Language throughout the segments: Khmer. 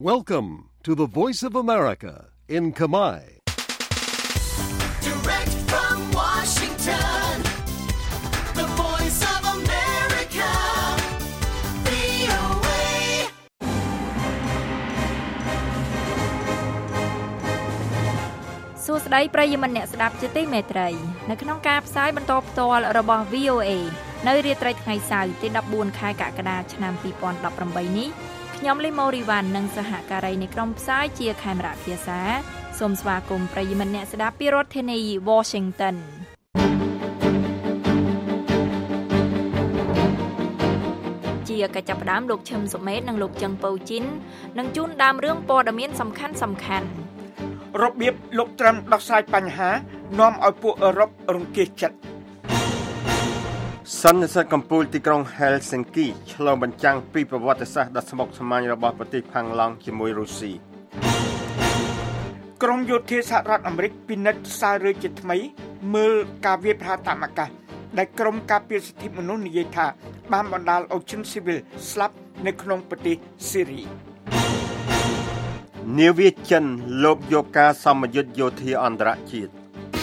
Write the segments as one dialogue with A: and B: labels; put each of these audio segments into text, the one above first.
A: Welcome to the Voice of America in Khmer.
B: Direct from Washington, the Voice of America, VOA.
C: សួស្តីប្រិយមិត្តអ្នកស្ដាប់ជាទីមេត្រីនៅក្នុងការផ្សាយបន្តផ្ទាល់របស់ VOA នៅរាត្រីថ្ងៃសៅរ៍ទី14ខែកក្កដាឆ្នាំ2018នេះខ្ញុំលីម៉ូរីវ៉ាន់និងសហការីនៃក្រុមផ្សាយជាខេមរៈភាសាសូមស្វាគមន៍ប្រិយមិត្តអ្នកស្ដាប់ពីរដ្ឋធានី Washington ជាកិច្ចចាប់ផ្ដើមលោកឈឹមសុមេតនិងលោកចឹងពៅជីននឹងជូនដើមរឿងព័ត៌មានសំខាន់
D: របៀបលោកត្រាំដោះស្រាយបញ្ហានាំឲ្យពួកអឺរ៉ុបរង្គេះចិត្តសន្និសីទកំពូលទីក្រុង Helsinki ឆ្លុះបញ្ចាំងពីប្រវត្តិសាស្ត្រដ៏ស្មុគស្មាញរបស់ប្រទេសផាំងឡង់ជាមួយរុស្ស៊ីក្រមយោធាសហរដ្ឋអាមេរិកពិនិត្យសាររឿងជាថ្មីមើលការវាយប្រហារតាមអាកាសដែលក្រមការពារសិទ្ធិមនុស្សនិយាយថាបានបណ្ដាលឲ្យជនស៊ីវិលស្លាប់នៅក្នុងប្រទេសស៊ីរីនាវាចិនលបយកការសម្ពយុទ្ធយោធាអន្តរជាតិ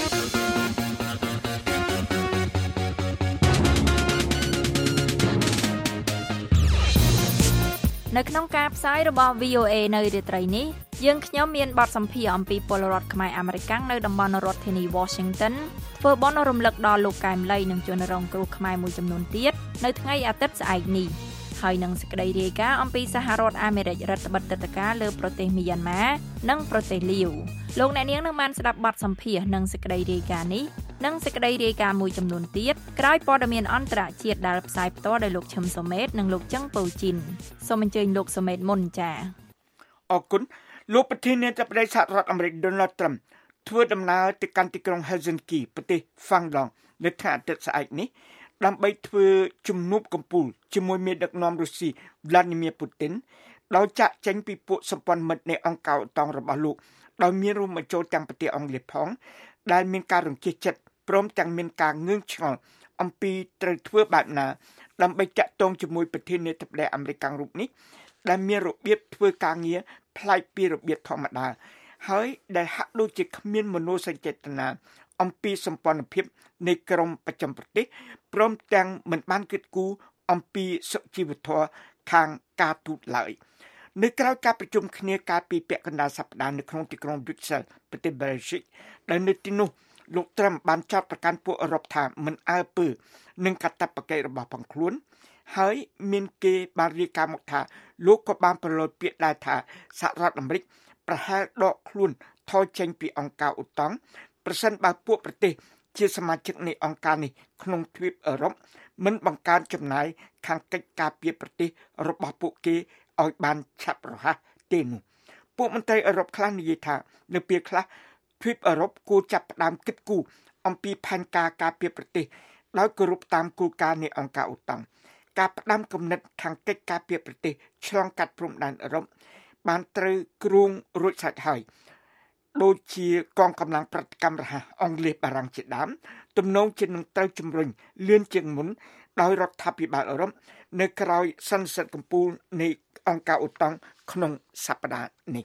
C: នៅក្នុងការផ្សាយរបស់ VOA នៅរាត្រីនេះយើងខ្ញុំមានបទសម្ភាសន៍អំពីពលរដ្ឋខ្មែរអាមេរិកនៅតំបន់រដ្ឋធានី Washington ធ្វើបុណ្យរំលឹកដល់លោកកែមលីនិងជនរងគ្រោះខ្មែរមួយចំនួនទៀតនៅថ្ងៃអាទិត្យស្អែកនេះហើយនឹងសេចក្តីរាយការណ៍អំពីសហរដ្ឋអាមេរិករដ្ឋបិទទឹកដីលើប្រទេសមីយ៉ាន់ម៉ានិងប្រទេសលាវលោកអ្នកនាងនឹងបានស្ដាប់បទសម្ភាសន៍និងសេចក្តីរាយការណ៍នេះនិងសេចក្តីរាយការណ៍មួយចំនួនទៀតក្រោយព័ត៌មានអន្តរជាតិដែលផ្សាយផ្ទាល់ដោយលោកឈឹមសុមេតនិងលោកចឹងពៅជីនសូមអញ្ជើញលោកសុមេតមុនចា៎
D: អរគុណលោកប្រធានាធិបតីសហរដ្ឋអាមេរិក Donald Trump ធ្វើដំណើរទៅកាន់ទីក្រុង Helsinki ប្រទេស Finland នៅថ្ងៃអាទិត្យស្អែកនេះដើម្បីធ្វើជំនួបកំពូលជាមួយមេដឹកនាំរុស្ស៊ី Vladimir Putin ដោយចាក់ចែងពីពួកសម្ព័ន្ធមិត្តនៃអង្គការអូតង់របស់លោកដោយមានរួមបញ្ចូលទាំងប្រទេសអង់គ្លេសផងដែលមានការរង្គេះចិត្តព្រមទាំងមានការងឿងឆ្ងល់អំពីត្រូវធ្វើបែបណាដើម្បីចាក់ទងជាមួយប្រធានាធិបតីអាមេរិករូបនេះដែលមានរបៀបធ្វើការងារប្លែកពីរបៀបធម្មតាហើយដែលហាក់ដូចជាគ្មានមនោសញ្ចេតនាអំពីសម្ព័ន្ធភាពនៃក្រមប្រចាំប្រទេសព្រមទាំងមិនបានគិតគូរអំពីសុជីវធម៌ខាងការទូតឡើយនៅក្រៅការប្រជុំគ្នាកាលពីពាក់កណ្ដាលសប្តាហ៍នៅក្នុងទីក្រុង Brussels ប្រទេស Belgium ដែលនៅទីនោះលោកត្រាំបានចោទប្រកាន់ពួកអឺរ៉ុបថាមិនអើពើនឹងកាតព្វកិច្ចរបស់ផងខ្លួនហើយមានគេបានរាយការណ៍មកថាលោកក៏បានប្រឡូយពាក្យដែរថាសហរដ្ឋអាមេរិកប្រហែលដកខ្លួនថយចេញពីអង្គការអូតង់ប្រសិនបើពួកប្រទេសជាសមាជិកនៃអង្គការនេះក្នុងទ្វីបអឺរ៉ុបមិនបង្កើនចំណាយខាងកិច្ចការពារប្រទេសរបស់ពួកគេឲ្យបានឆាប់រហ័សទេនោះពួកមន្ត្រីអឺរ៉ុបខ្លះនិយាយថានៅពេលខ្លះទ្វីបអឺរ៉ុបគួរចាប់ផ្ដើមគិតគូរអំពីផែនការការពារប្រទេសដោយគោរពតាមគោលការណ៍នៃអង្គការអូតង់ការផ្ដាំគំនិតខាងកិច្ចការពារប្រទេសឆ្លងកាត់ព្រំដែនអឺរ៉ុបបានត្រូវគ្រោងរួចស្រេចហើយដូចជាកងកម្លាំងប្រតិកម្មរហ័សអង់គ្លេសបារាំងជាដើមទំនងជានឹងត្រូវជំរុញលឿនជាងមុនដោយរដ្ឋាភិបាលអឺរ៉ុបនៅក្រៅសន្និសីទកំពូលនៃអង្គការអូតង់ក្នុងសប្តាហ៍នេះ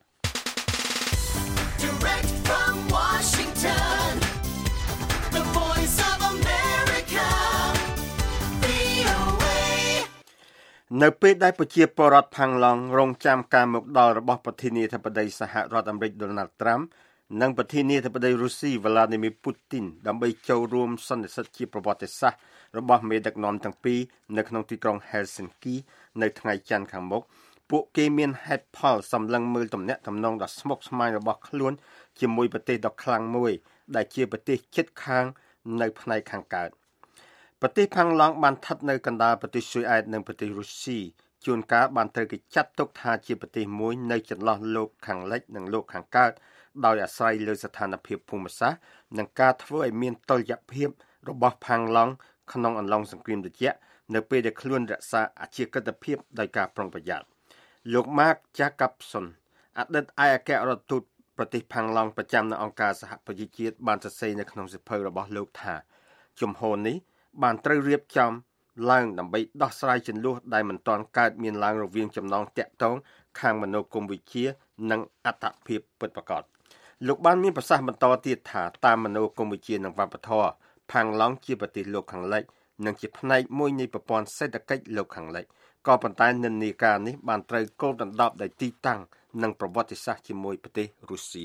B: Direct from Washington, the Voice of America, VOA.
D: នៅពេលដែលប្រជាពលរដ្ឋផាំងឡង់រងចាំការមកដល់របស់ប្រធានាធិបតីសហរដ្ឋអាមេរិក Donald Trump និងប្រធានាធិបតីរុស្ស៊ី Vladimir Putin ដើម្បីចូលរួមសន្និសីទជាប្រវត្តិសាស្ត្ររបស់មេដឹកនាំទាំងពីរនៅក្នុងទីក្រុង Helsinki នៅថ្ងៃច័ន្ទខាងមុខពួកគេមានហេតុផលសម្លឹងមើលទំនាក់ទំនងដ៏ស្មុគស្មាញរបស់ខ្លួនជាមួយប្រទេសដ៏ខ្លាំងមួយដែលជាប្រទេសជិតខាងនៅផ្នែកខាងកើតប្រទេសផាំងឡង់បានស្ថិតនៅកណ្ដាលប្រទេសស៊ុយអែតនិងប្រទេសរុស្ស៊ីជួនកាលបានត្រូវគេចាត់ទុកថាជាប្រទេសមួយនៅចន្លោះលោកខាងលិចនិងលោកខាងកើតដោយអាស្រ័យលើស្ថានភាពភូមិសាស្ត្រនិងការធ្វើឲ្យមានតុល្យភាពរបស់ផាំងឡង់ក្នុងអំឡុងសង្គ្រាមត្រជាក់នៅពេលដែលខ្លួនរក្សាអជាកិត្តិភាពដោយការប្រុងប្រយ័ត្នលោក Mark Jacobson អតីតឯកអគ្គរដ្ឋទូតប្រទេសផាំងឡង់ប្រចាំនៅអង្គការសហប្រជាជាតិបានសរសេរនៅក្នុងសៀវភៅរបស់លោកថាជំហរនេះបានត្រូវរៀបចំឡើងដើម្បីដោះស្រាយជម្លោះដែលមិនទាន់កើតមានឡើងរវាងចំណងតាក់ទង
E: ខាងមនោគមវិជ្ជានិងអត្ថភាពពិតប្រាកដលោកបានមានប្រសាសន៍បន្តទៀតថាតាមមនោគមវិជ្ជានិងវប្បធម៌ផាំងឡង់ជាប្រទេសលោកខាងលិចនិងជាផ្នែកមួយនៃប្រព័ន្ធសេដ្ឋកិច្ចលោកខាងលិចក៏ប៉ុន្តែនិន្នាការនេះបានត្រូវគោលដណ្ដប់ដោយទីតាំងនិងប្រវត្តិសាស្ត្រជាមួយប្រទេសរុស្ស៊ី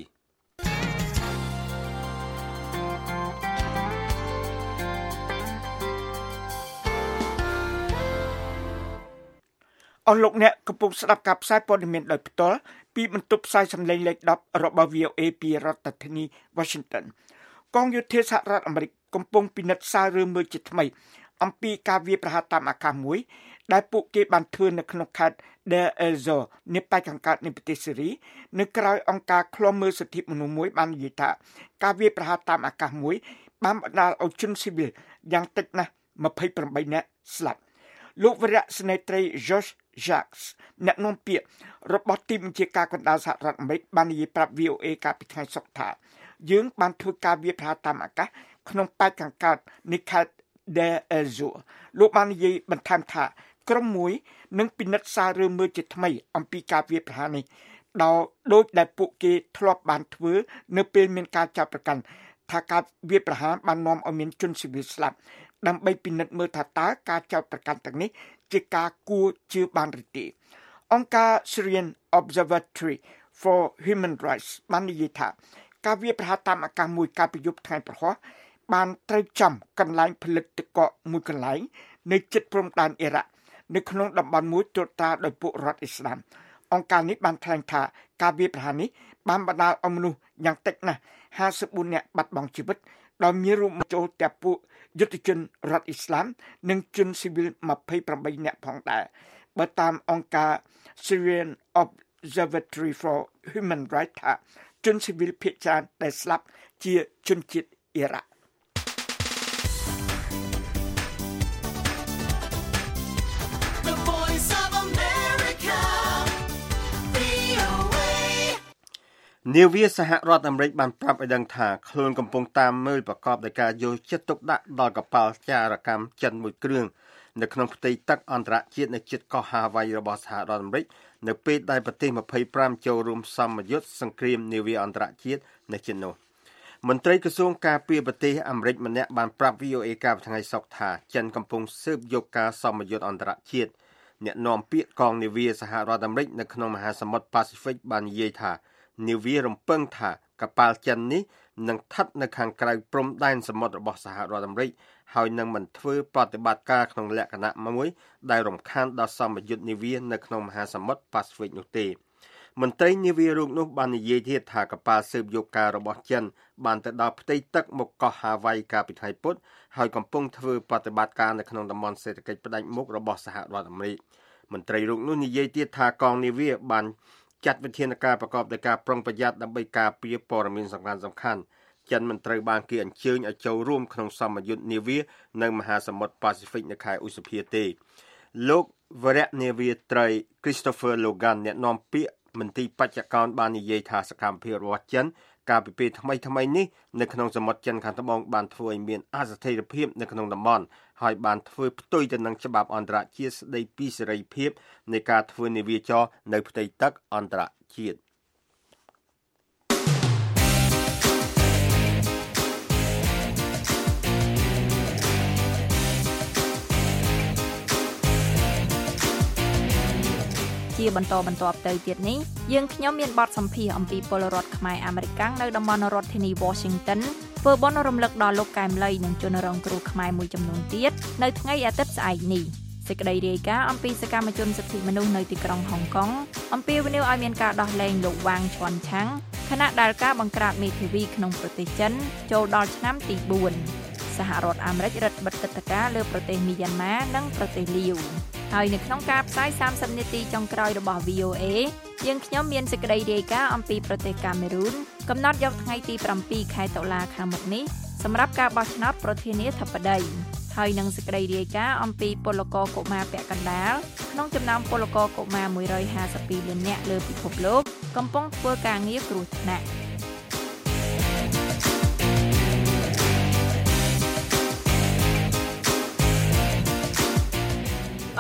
D: អស់លោកអ្នកកំពុងស្ដាប់ការផ្សាយព័ត៌មានដោយផ្ទាល់ពីបន្ទប់ផ្សាយសំឡេងលេខ10របស់ VOA ពីរដ្ឋធានី Washington កងយោធាសហរដ្ឋអាមេរិកកំពុងពិនិត្យសាររឿងមើលជាថ្មីអំពីការវាយប្រហារតាមអាកាសមួយដែលពួកគេបានធ្វើនៅក្នុងខេត្ត Deir ez-Zor នៃប៉ែកខាងកើតនៃប្រទេសសេរីនៅក្រៅអង្គការឃ្លាំមើលសិទ្ធិមនុស្សមួយបាននិយាយថាការវាយប្រហារតាមអាកាសមួយបានបណ្ដាលឲ្យជនស៊ីវិលយ៉ាងតិចណាស់28នាក់ស្លាប់លោកវរៈស្នេហ៍ត្រី Josh Jacques អ្នកនាំពាក្យរបស់ទីបញ្ជាការកណ្ដាលសហរដ្ឋអាមេរិកបាននិយាយប្រាប់ VOA កាលពីថ្ងៃសុក្រថាយើងបានធ្វើការវាយប្រហារតាមអាកាសក្នុងប៉ែកខាងកើតនៃខេត្ត Deir ez-Zor លោកបាននិយាយបន្ថែមថាក្រុមមួយនឹងពិនិត្យសាររឿងមើលជាថ្មីអំពីការវាយប្រហារនេះដោយដែលពួកគេធ្លាប់បានធ្វើនៅពេលមានការចាប់ប្រកាន់ថាការវាយប្រហារបាននាំឲ្យមានជនស៊ីវិលស្លាប់ដើម្បីពិនិត្យមើលថាតើការចាប់ប្រកាន់ទាំងនេះជាការគួរជឿបានឬទេអង្គការ Syrian Observatory for Human Rights បាននិយាយថាការវាយប្រហារតាមអាកាសមួយកាលពីយប់ថ្ងៃប្រហ័សបានត្រូវចំកន្លែងផលិតទឹកកកមួយកន្លែងនៅជិតព្រំដែនអ៊ីរ៉ាក់នៅក្នុងតំបន់មួយត្រួតត្រាដោយពួករដ្ឋអ៊ីស្លាមអង្គការនេះបានថ្លែងថាការវាយប្រហារនេះបានបណ្ដាលឲ្យមនុស្សយ៉ាងតិចណាស់54នាក់បាត់បង់ជីវិតដោយមានរួមចូលទាំងពួកយុទ្ធជនរដ្ឋអ៊ីស្លាមនិងជនស៊ីវិល28នាក់ផងដែរបើតាមអង្គការ Syrian Observatory for Human Rights ថាជនស៊ីវិលភាគច្រើនដែលស្លាប់ជាជនជាតិអ៊ីរ៉ាក់
E: នាវាសហរដ្ឋអាមេរិកបានប្រាប់ឲ្យដឹងថាខ្លួនកំពុងតាមមើលប្រកបដោយការយកចិត្តទុកដាក់ដល់កប៉ាល់ចារកម្មចិនមួយគ្រឿងនៅក្នុងផ្ទៃទឹកអន្តរជាតិនៅជិតកោះហាវ៉ៃរបស់សហរដ្ឋអាមេរិកនៅពេលដែលប្រទេស25ចូលរួមសម្ពយុទ្ធសង្គ្រាមនាវាអន្តរជាតិនៅជិតនោះមន្ត្រីក្រសួងការពារប្រទេសអាមេរិកម្នាក់បានប្រាប់ VOA កាលពីថ្ងៃសុក្រថាចិនកំពុងស៊ើបយកការសម្ពយុទ្ធអន្តរជាតិអ្នកនាំពាក្យកងនាវាសហរដ្ឋអាមេរិកនៅក្នុងមហាសមុទ្រប៉ាស៊ីហ្វិកបាននិយាយថានាវារំពឹងថាកប៉ាល់ចិននេះនឹងស្ថិតនៅខាងក្រៅព្រំដែនសមុទ្ររបស់សហរដ្ឋអាមេរិកហើយនឹងមិនធ្វើប្រតិបត្តិការក្នុងលក្ខណៈមួយដែលរំខានដល់សម្ពយុទ្ធនាវានៅក្នុងមហាសមុទ្រប៉ាស៊ីហ្វិកនោះទេមន្ត្រីនាវារងនោះបាននិយាយទៀតថាកប៉ាល់ស៊ើបយកការរបស់ចិនបានទៅដល់ផ្ទៃទឹកមកកោះហាវ៉ៃកាលពីថ្ងៃពុធហើយកំពុងធ្វើប្រតិបត្តិការនៅក្នុងតំបន់សេដ្ឋកិច្ចផ្ដាច់មុខរបស់សហរដ្ឋអាមេរិកមន្ត្រីរងនោះនិយាយទៀតថាកងនាវាបានចាត់វិធានការប្រកបដោយការប្រុងប្រយ័ត្នដើម្បីការពារព័ត៌មានសំខាន់ចិនមិនត្រូវបានគេអញ្ជើញឲ្យចូលរួមក្នុងសម្ពយុទ្ធនាវានៅមហាសមុទ្រប៉ាស៊ីហ្វិកនៅខែឧសភាទេលោកវរៈនាវាត្រី Christopher Logan អ្នកនាំពាក្យមន្ទីរបច្ចកោណបាននិយាយថាសកម្មភាពរបស់ចិនកាលពីពេលថ្មីនេះនៅក្នុងសមុទ្រចិនខាងត្បូងបានធ្វើឲ្យមានអស្ថិរភាពនៅក្នុងតំបន់ហើយបានធ្វើផ្ទុយទៅនឹងច្បាប់អន្តរជាតិស្តីពីសេរីភាពនៃការធ្វើនាវាចរនៅផ្ទៃទឹកអន្តរជាតិ
C: ជាបន្តទៅទៀតនេះយើងខ្ញុំមានបទសម្ភាសន៍អំពីពលរដ្ឋខ្មែរអាមេរិកនៅតំបន់រដ្ឋធានី Washington ធ្វើបន់រំលឹកដល់លោកកែមលីនិងជនរងគ្រោះខ្មែរមួយចំនួនទៀតនៅថ្ងៃអាទិត្យស្អែកនេះសេចក្តីរាយការណ៍អំពីសកម្មជនសិទ្ធិមនុស្សនៅទីក្រុងហុងកុងអំពីវិនិយោគឲ្យមានការដោះលែងលោកវ៉ាងឈួនឆាំងខណៈដែលការបង្ក្រាបមេធាវីក្នុងប្រទេសចិនចូលដល់ឆ្នាំទី4សហរដ្ឋអាមេរិករឹតបន្តឹងទិដ្ឋាការលើប្រទេសមីយ៉ាន់ម៉ានិងប្រទេសលាវហើយនៅក្នុងការផ្សាយ30នាទីចុងក្រោយរបស់ VOA យើងខ្ញុំមានសេចក្តីរាយការណ៍អំពីប្រទេសកាមេរូនកំណត់យកថ្ងៃទី7ខែតុលាខាងមុខនេះសម្រាប់ការបោះឆ្នោតប្រធានាធិបតីហើយនឹងសេចក្តីរាយការណ៍អំពីពលករកុមារពាក់កណ្ដាលក្នុងចំណោមពលករកុមារ152លាននាក់លើពិភពលោកកំពុងធ្វើការងារគ្រោះថ្នាក់អ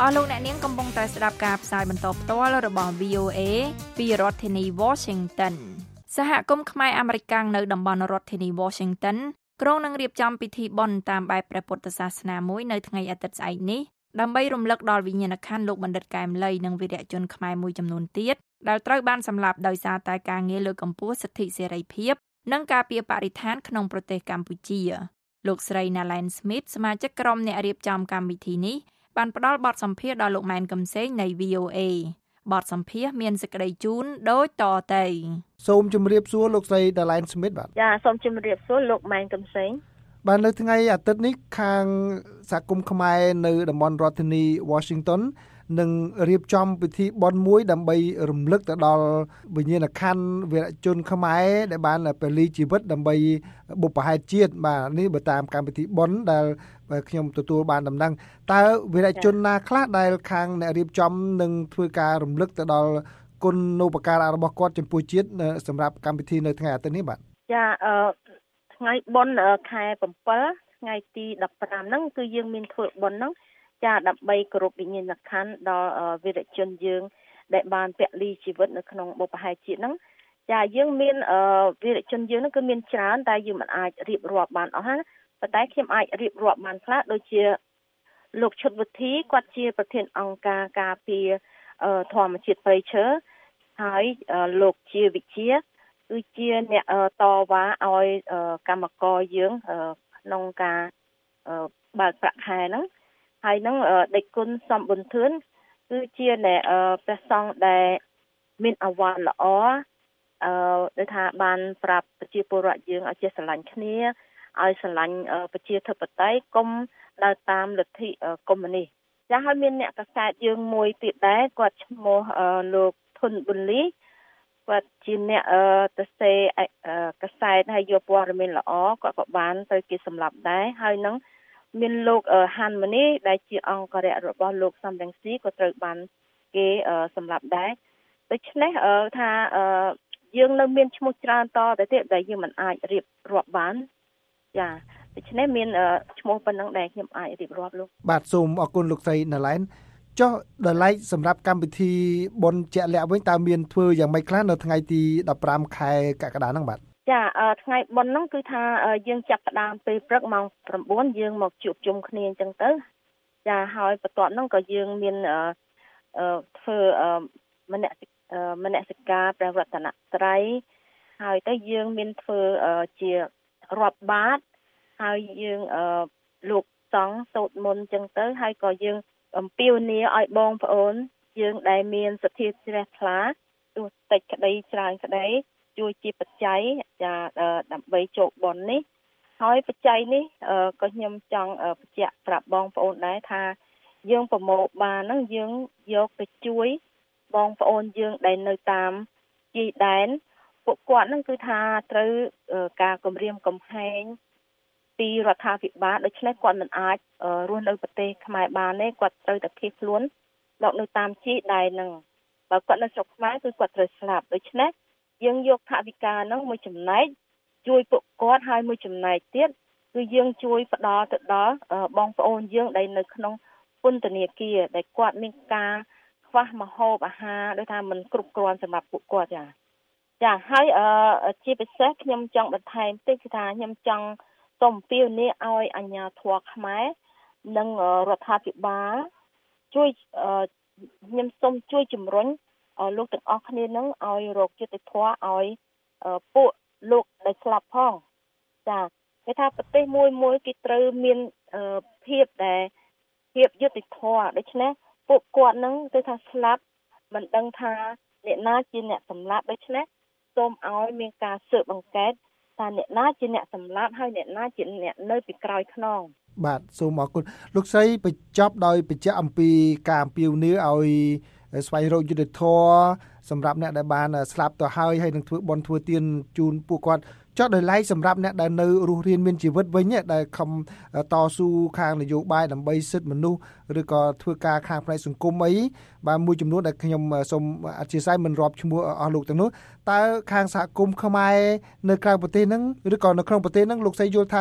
C: អស់លោកអ្នកនាងកំពុងតែស្ដាប់ការផ្សាយបន្តផ្ទាល់របស់ VOA ពីរដ្ឋធានី Washington សហគមន៍ខ្មែរអាមេរិកនៅតំបន់រដ្ឋធានី Washington ក្រុងនឹងរៀបចំពិធីបុណ្យតាមបែបព្រះពុទ្ធសាសនាមួយនៅថ្ងៃអាទិត្យស្អែកនេះដើម្បីរំលឹកដល់វិញ្ញាណក្ខន្ធលោកបណ្ឌិតកែមលីនិងវីរៈជនខ្មែរមួយចំនួនទៀតដែលត្រូវបានសម្លាប់ដោយសារតែការងារលើកកម្ពស់សិទ្ធិសេរីភាពនិងការពារបរិស្ថានក្នុងប្រទេសកម្ពុជាលោកស្រី Nalain Smith សមាជិកក្រុមអ្នករៀបចំកម្មវិធីនេះបានផ្ដល់បទសម្ភាសន៍ដល់លោកម៉ែនកំសែងនៃ VOA បទសម្ភាសន៍មានសេចក្តីជូនដូចតទៅ
F: សូមជម្រាបសួរលោកស្រី Nalain Smith បាទ
G: ចាសូមជម្រាបសួរលោកម៉ែនកំសែង
F: បាទនៅថ្ងៃអាទិត្យនេះខាងសហគមន៍ខ្មែរនៅតំបន់រដ្ឋធានី Washington នឹងរៀបចំពិធីបុណ្យមួយដើម្បីរំលឹកទៅដល់វិញ្ញាណក្ខន្ធវីរជនខ្មែរដែលបានពលីជីវិតដើម្បីបុព្វហេតុជាតិបាទនេះបើតាមកម្មវិធីបុណ្យដែលខ្ញុំទទួលបានដំណឹងតើវីរជនណាខ្លះដែលខាងអ្នករៀបចំនឹងធ្វើការរំលឹកទៅដល់គុណូបការៈរបស់គាត់ចំពោះជាតិសម្រាប់កម្មវិធីនៅថ្ងៃអាទិត្យនេះបាទ
G: ចាថ្ងៃបុណ្យខែ7ថ្ងៃទី15ហ្នឹងគឺយើងមានធ្វើបុណ្យហ្នឹងចាដើម្បីគោរពវិញ្ញាណក្ខន្ធដល់វីរជនយើងដែលបានពលីជីវិតនៅក្នុងបុព្វហេតុជាតិហ្នឹងចាយើងមានវីរជនយើងហ្នឹងគឺមានច្រើនតែយើងមិនអាចរៀបរាប់បានអស់ណាប៉ុន្តែខ្ញុំអាចរៀបរាប់បានខ្លះដូចជាលោកឈុតវិធីគាត់ជាប្រធានអង្គការការពារធម្មជាតិព្រៃឈើហើយលោកជាវិជាគឺជាអ្នកតវ៉ាឲ្យកម្មករយើងក្នុងការបើកប្រាក់ខែហ្នឹងហើយនឹងដេចគុណសំប៊ុនធឿនគឺជាអ្នកព្រះសង្ឃដែលមានអាវ៉ាន់ល្អដែលថាបានប្រាប់ប្រជាពលរដ្ឋយើងឲ្យចេះស្រឡាញ់គ្នាឲ្យស្រឡាញ់ប្រជាធិបតេយ្យកុំដើរតាមលទ្ធិកុម្មុយនីសចាស់ហើយមានអ្នកកសែតយើងមួយទៀតដែរគាត់ឈ្មោះលោកធុនប៊ុនលីគាត់ជាអ្នកទៅសេកសែតហើយយកព័ត៌មានល្អគាត់ក៏បានទៅគេសម្លាប់ដែរហើយនឹងមានលោកហាន់ម៉ានីដែលជាអង្គរៈរបស់លោកសំរងស៊ីក៏ត្រូវបានគេសម្លាប់ដែរដូច្នេះថាយើងនៅមានឈ្មោះច្រើនតទៅទៀតដែលយើងមិនអាចរៀបរាប់បានចាដូច្នេះមានឈ្មោះប៉ុណ្ណឹងដែលខ្ញុំអាចរៀបរាប់លោក
F: បាទសូមអរគុណលោកស្រី Nalain ចុះដល់ឡែកសម្រាប់កម្មវិធីបុណ្យជាក់លាក់វិញតើមានធ្វើយ៉ាងម៉េចខ្លះនៅថ្ងៃទី15ខែកក្កដាហ្នឹងបាទ
G: ចាថ្ងៃបុណ្យហ្នឹងគឺថាយើងចាប់ផ្ដើមពេលព្រឹកម៉ោង9យើងមកជួបជុំគ្នាអញ្ចឹងទៅចាហើយបន្ទាប់ហ្នឹងក៏យើងមានធ្វើមនសិការព្រះរតនត្រ័យហើយទៅយើងមានធ្វើជារាប់បាតហើយយើងលោកសង្ឃសូត្រមន្តអញ្ចឹងទៅហើយក៏យើងអំពាវនាវឲ្យបងប្អូនយើងដែលមានសទ្ធាជ្រះថ្លាទោះតិចក្តីច្រើនក្តីជួយជាបច្ច័យចាដើម្បីចូលបុណ្យនេះហើយបច្ច័យនេះក៏ខ្ញុំចង់បញ្ជាក់ប្រាប់បងប្អូនដែរថាយើងប្រមូលបានហ្នឹងយើងយកទៅជួយបងប្អូនយើងដែលនៅតាមជីដែនពួកគាត់ហ្នឹងគឺថាត្រូវការគម្រាមកំហែងពីរដ្ឋាភិបាលដូច្នេះគាត់មិនអាចរស់នៅប្រទេសខ្មែរបានទេគាត់ត្រូវតែភៀសខ្លួនមកនៅតាមជីដែនហ្នឹងបើគាត់នៅស្រុកខ្មែរគឺគាត់ត្រូវស្លាប់ដូច្នេះយើងយកថវិកាហ្នឹងមួយចំណែកជួយពួកគាត់ហើយមួយចំណែកទៀតគឺយើងជួយផ្ដល់ទៅដល់បងប្អូនយើងដែលនៅក្នុងពន្ធនាគារដែលគាត់មានការខ្វះម្ហូបអាហារដោយថាมันគ្រប់គ្រាន់សម្រាប់ពួកគាត់ចាហើយជាពិសេសខ្ញុំចង់បន្ថែមតិចគឺថាខ្ញុំចង់សូមអំពាវនាវឲ្យអាជ្ញាធរខ្មែរនិងរដ្ឋាភិបាលជួយខ្ញុំសូមជួយជំរុញលោកទាំងអស់គ្នានឹងឲ្យរកយុត្តិធម៌ឲ្យពួកលោកដែលស្លាប់ផងចាគេថាប្រទេសមួយគេត្រូវមានភាពយុត្តិធម៌ដូច្នេះពួកគាត់នឹងគឺថាស្លាប់មិនដឹងថាអ្នកណាជាអ្នកសម្លាប់ដូច្នេះសូមឲ្យមានការស៊ើបអង្កេតថាអ្នកណាជាអ្នកសម្លាប់ហើយអ្នកណាជាអ្នកនៅពីក្រោយខ្នង
F: បាទសូមអរគុណលោកស្រីបញ្ចប់ដោយបញ្ជាក់អំពីការអំពាវនាវឲ្យស្វែងរកយុត្តិធម៌សម្រាប់អ្នកដែលបានស្លាប់ទៅហើយនឹងធ្វើបុណ្យធ្វើទានជូនពួកគាត់ចុះដោយឡែកសម្រាប់អ្នកដែលនៅរស់រានមានជីវិតវិញដែលខំតស៊ូខាងនយោបាយដើម្បីសិទ្ធិមនុស្សឬក៏ធ្វើការខាងផ្នែកសង្គមអីបាទមួយចំនួនដែលខ្ញុំសូមអធិស្ឋានមិនរាប់ឈ្មោះអស់លោកទាំងនោះតើខាងសហគមន៍ខ្មែរនៅក្រៅប្រទេសហ្នឹងឬក៏នៅក្នុងប្រទេសហ្នឹងលោកស្រីយល់ថា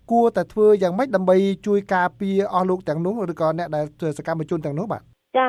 F: គួរតែធ្វើយ៉ាងម៉េចដើម្បីជួយការពារអស់លោកទាំងនោះឬក៏អ្នកដែលធ្វើសកម្មជនទាំងនោះបាទ
G: ចា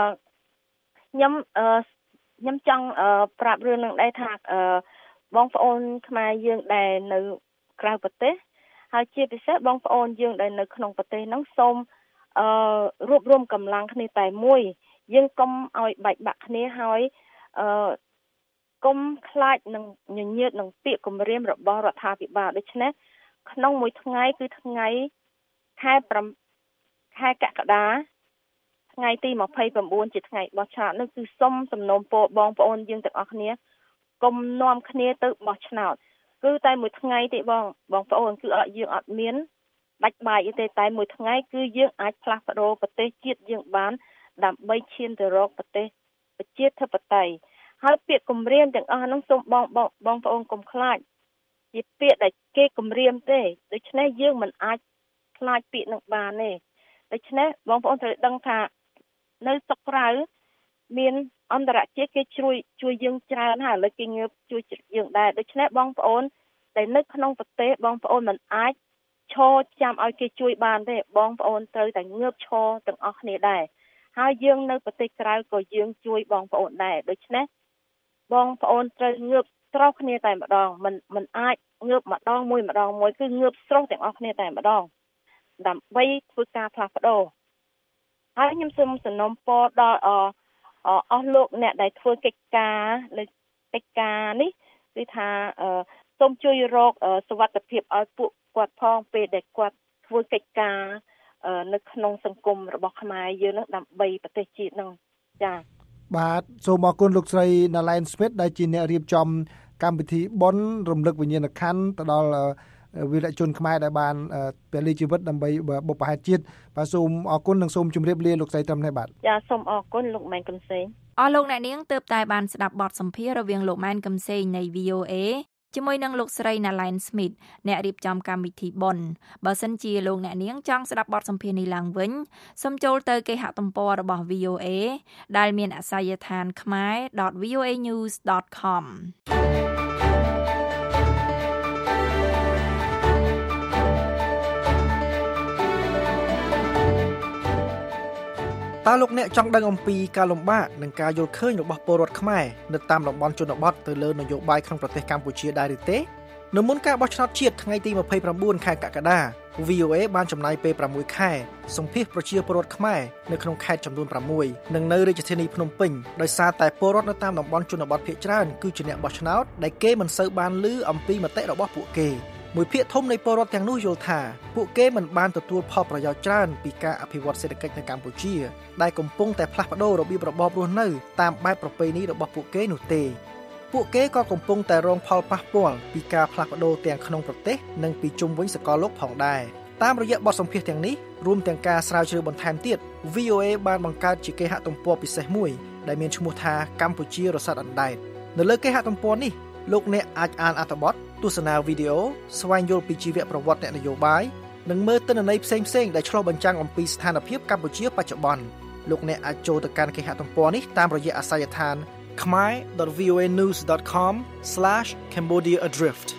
G: ខ្ញុំចង់ប្រាប់រឿងនឹងដែរថាបងប្អូនខ្មែរយើងដែលនៅក្រៅប្រទេសហើយជាពិសេសបងប្អូនយើងដែលនៅក្នុងប្រទេសហ្នឹងសូមរួបរวมកម្លាំងគ្នាតែមួយយើងកុំឲ្យបែកបាក់គ្នាហើយកុំខ្លាចនឹងញញើតនឹងពាក្យគំរាមរបស់រដ្ឋាភិបាលដូច្នេះក្នុងមួយថ្ងៃគឺថ្ងៃខែកក្កដាថ្ងៃទី29ជាថ្ងៃបោះឆ្នោតនោះគឺសូមសំណូមពរបងប្អូនយើងទាំងអស់គ្នាកុំនាំគ្នាទៅបោះឆ្នោតគឺតែមួយថ្ងៃទេបងប្អូនគឺយើងអត់មានដាច់បាយទេតែមួយថ្ងៃគឺយើងអាចផ្លាស់ប្ដូរប្រទេសជាតិយើងបានដើម្បីឈានទៅរកប្រទេសប្រជាធិបតេយ្យហើយពាក្យគំរាមទាំងអស់ហ្នឹងសូមបងប្អូនកុំខ្លាចជាពាក្យដែលគេគំរាមទេដូច្នេះយើងមិនអាចខ្លាចពាក្យនឹងបានទេដូច្នេះបងប្អូនត្រូវដឹងថានៅស្រុកក្រៅមានអន្តរជាតិគេជួយយើងច្រើនហើយឥឡូវគេងើបជួយយើងដែរដូច្នេះបងប្អូនដែលនៅក្នុងប្រទេសបងប្អូនមិនអាចឈរចាំឲ្យគេជួយបានទេបងប្អូនត្រូវតែងើបឈរទាំងអស់គ្នាដែរហើយយើងនៅប្រទេសក្រៅក៏យើងជួយបងប្អូនដែរដូច្នេះបងប្អូនត្រូវងើបស្រុះគ្នាតែម្ដងមិនអាចងើបម្ដងមួយគឺងើបស្រុះទាំងអស់គ្នាតែម្ដងដើម្បីធ្វើការផ្លាស់ប្ដូរហើយខ្ញុំសូមសំណូមពរដល់អស់លោកអ្នកដែលធ្វើកិច្ចការនេះគឺថាសូមជួយរកសុវត្ថិភាពឲ្យពួកគាត់ផងពេលដែលគាត់ធ្វើកិច្ចការនៅក្នុងសង្គមរបស់ខ្មែរយើងនឹងដើម្បីប្រទេសជាតិនឹងចា៎
F: បាទសូមអរគុណលោកស្រី Nalain Smith ដែលជាអ្នករៀបចំកម្មវិធីបុណ្យរំលឹកវិញ្ញាណក្ខន្ធទៅដល់វីរជនខ្មែរដែលបានពលីជីវិតដើម្បីបុព្វហេតុជាតិបាទសូមអរគុណនិងសូមជម្រាបលាលោកស្រីត្រឹមនេះបាទ
G: ចាសូមអរគុណលោកម៉ែនកំសែង
C: អស់លោកអ្នកនាងទើបតែបានស្ដាប់បទសម្ភាសន៍រវាងលោកម៉ែនកំសែងនៃ VOA ជាមួយនឹងលោកស្រី Nalain Smith អ្នករៀបចំកម្មវិធីបុណ្យបើសិនជាលោកអ្នកនាងចង់ស្ដាប់បទសម្ភាសន៍នេះឡើងវិញសូមចូលទៅគេហទំព័ររបស់ VOA ដែលមានអាសយដ្ឋាន khmer.voanews.com
H: តើលោកអ្នកចង់ដឹងអំពីការលំបាកនិងការយល់ឃើញរបស់ពលរដ្ឋខ្មែរនៅតាមតំបន់ជនបទទៅលើនយោបាយក្នុងប្រទេសកម្ពុជាដែរឬទេនៅមុនការបោះឆ្នោតជាតិថ្ងៃទី29ខែកក្កដា VOA បានចំណាយពេល6ខែសម្ភាសប្រជាពលរដ្ឋខ្មែរនៅក្នុងខេត្តចំនួន6និងនៅរាជធានីភ្នំពេញដោយសារតែពលរដ្ឋនៅតាមតំបន់ជនបទភាគច្រើនគឺជាអ្នកបោះឆ្នោតដែលគេមិនសូវបានឮអំពីមតិរបស់ពួកគេមួយភាគធំនៃពលរដ្ឋទាំងនោះយល់ថាពួកគេមិនបានទទួលផលប្រយោជន៍ច្រើនពីការអភិវឌ្ឍសេដ្ឋកិច្ចនៅកម្ពុជាដែលកំពុងតែផ្លាស់ប្ដូររបៀបរបបរស់នៅតាមបែបប្រពៃណីរបស់ពួកគេនោះទេពួកគេក៏កំពុងតែរងផលប៉ះពាល់ពីការផ្លាស់ប្ដូរទាំងក្នុងប្រទេសនិងពីជុំវិញសកលលោកផងដែរតាមរយៈបទសម្ភាសន៍ទាំងនេះរួមទាំងការស្រាវជ្រាវបន្ថែមទៀត VOA បានបង្កើតជាគេហទំព័រពិសេសមួយដែលមានឈ្មោះថាកម្ពុជារស័តអណ្ដែតនៅលើគេហទំព័រនេះលោកអ្នកអាចអានអត្ថបទទស្សនាវីដេអូស្វែងយល់ពីជីវប្រវត្តិអ្នកនយោបាយនិងមើលទិន្នន័យផ្សេងៗដែលឆ្លុះបញ្ចាំងអំពីស្ថានភាពកម្ពុជាបច្ចុប្បន្នលោកអ្នកអាចចូលទៅកាន់គេហទំព័រនេះតាមរយៈអាសយដ្ឋាន khmer.voanews.com/cambodiaadrift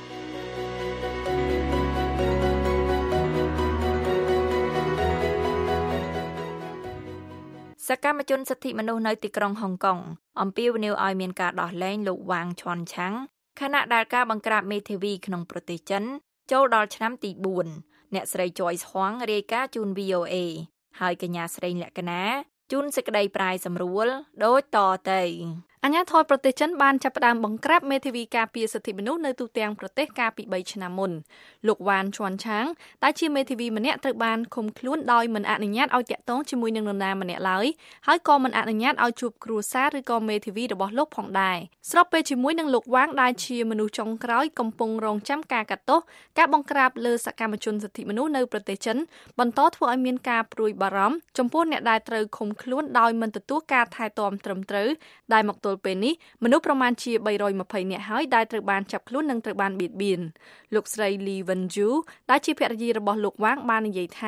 C: សកម្មជនសិទ្ធិមនុស្សនៅទីក្រុងហុងកុងអំពាវនាវឲ្យមានការដោះលែងលោកវ៉ាងឈុនឆាំងខណៈដែលការបង្ក្រាបមេធាវីក្នុងប្រទេសចិនចូលដល់ឆ្នាំទី4អ្នកស្រី Joyce Huang រាយការណ៍ជូន VOA ហើយកញ្ញាស្រីលក្ខណាជូនសេចក្តីប្រាយសម្រួលដូចតទៅអាញាធរប្រទេសចិនបានចាប់ផ្ដើមបង្ក្រាបមេធាវីការពារសិទ្ធិមនុស្សនៅទូទាំងប្រទេសកាលពី3ឆ្នាំមុនលោកវ៉ានឈុនឆាងដែលជាមេធាវីម្នាក់ត្រូវបានឃុំខ្លួនដោយមិនអនុញ្ញាតឲ្យតាក់ទងជាមួយនឹងនរណាម្នាក់ឡើយហើយក៏មិនអនុញ្ញាតឲ្យជួបគ្រួសារឬក៏មេធាវីរបស់លោកផងដែរស្របពេលជាមួយនឹងលោកវ៉ាងដែលជាមនុស្សចុងក្រោយកំពុងរងចាំការកាត់ទោសការបង្ក្រាបលើសកម្មជនសិទ្ធិមនុស្សនៅប្រទេសចិនបន្តធ្វើឲ្យមានការព្រួយបារម្ភចំពោះអ្នកដែលត្រូវឃុំខ្លួនដោយមិនទទួលការថែទាំត្រឹមត្រូវដែលមកទល់ពេលនេះមនុស្សប្រមាណជា320នាក់ហើយដែលត្រូវបានចាប់ខ្លួននិងត្រូវបានបៀតបៀនលោកស្រី Lee Wen Ju ដែលជាភរិយារបស់លោកវ៉ាងបាននិយាយថា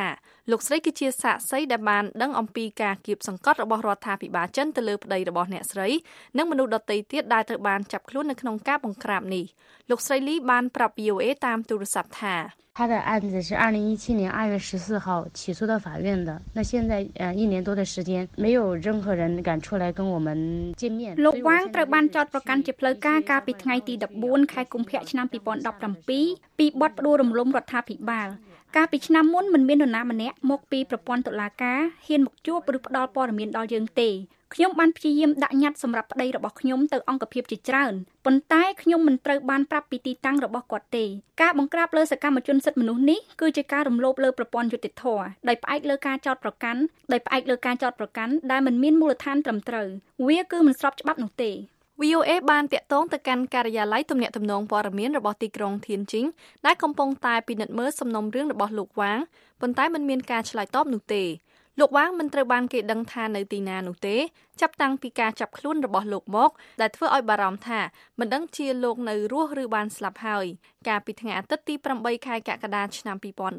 I: លោកស្រីគឺជាសាក្សីដែលបានដឹងអំពីការគៀបសង្កត់របស់រដ្ឋាភិបាលចិនទៅលើប្តីរបស់អ្នកស្រីនិងមនុស្សដទៃទៀតដែលត្រូវបានចាប់ខ្លួននៅក្នុងការបង្ក្រាបនេះលោកស្រីលីបានប្រាប់ VOA តាមទូរស័ព្ទថា
J: 他的案子是2017年2月14号起诉到法院的。那现在1年多的时间，没有任何人敢出来跟我们见面。
K: លោកវ៉ាងត្រូវបានចោទប្រកាន់ជាផ្លូវការកាលពីថ្ងៃទី14ខែកុម្ភៈឆ្នាំ2017ពីបទផ្ដួលរំលំរដ្ឋាភិបាលកាលពីឆ្នាំមុនមិនមាននរណាម្នាក់មកពីប្រព័ន្ធតុលាការហ៊ានមកជួបឬផ្ដល់ព័ត៌មានដល់យើងទេខ្ញុំបានព្យាយាមដាក់ញត្តិសម្រាប់ប្តីរបស់ខ្ញុំទៅអង្គភាពជាច្រើនប៉ុន្តែខ្ញុំមិនត្រូវបានប្រាប់ពីទីតាំងរបស់គាត់ទេការបង្ក្រាបលើសកម្មជនសិទ្ធិមនុស្សនេះគឺជាការរំលោភលើប្រព័ន្ធយុត្តិធម៌ដោយផ្អែកលើការចោទប្រកាន់ដែលមិនមានមូលដ្ឋានត្រឹមត្រូវវាគឺមិនស្របច្បាប់នោះទេ
I: VOA បានតាក់ទងទៅកាន់ការិយាល័យទំនាក់ទំនងព័ត៌មានរបស់ទីក្រុងធៀនជីងដែលកំពុងតែពិនិត្យមើលសំណុំរឿងរបស់លោកវ៉ាងប៉ុន្តែមិនមានការឆ្លើយតបនោះទេលោកវ៉ាងមិនត្រូវបានគេដឹងថានៅទីណានោះទេចាប់តាំងពីការចាប់ខ្លួនរបស់លោកមកដែលធ្វើឲ្យបារម្ភថាមិនដឹងជាលោកនៅរស់ឬបានស្លាប់ហើយកាលពីថ្ងៃអាទិត្យទី8ខែកក្កដាឆ្នាំ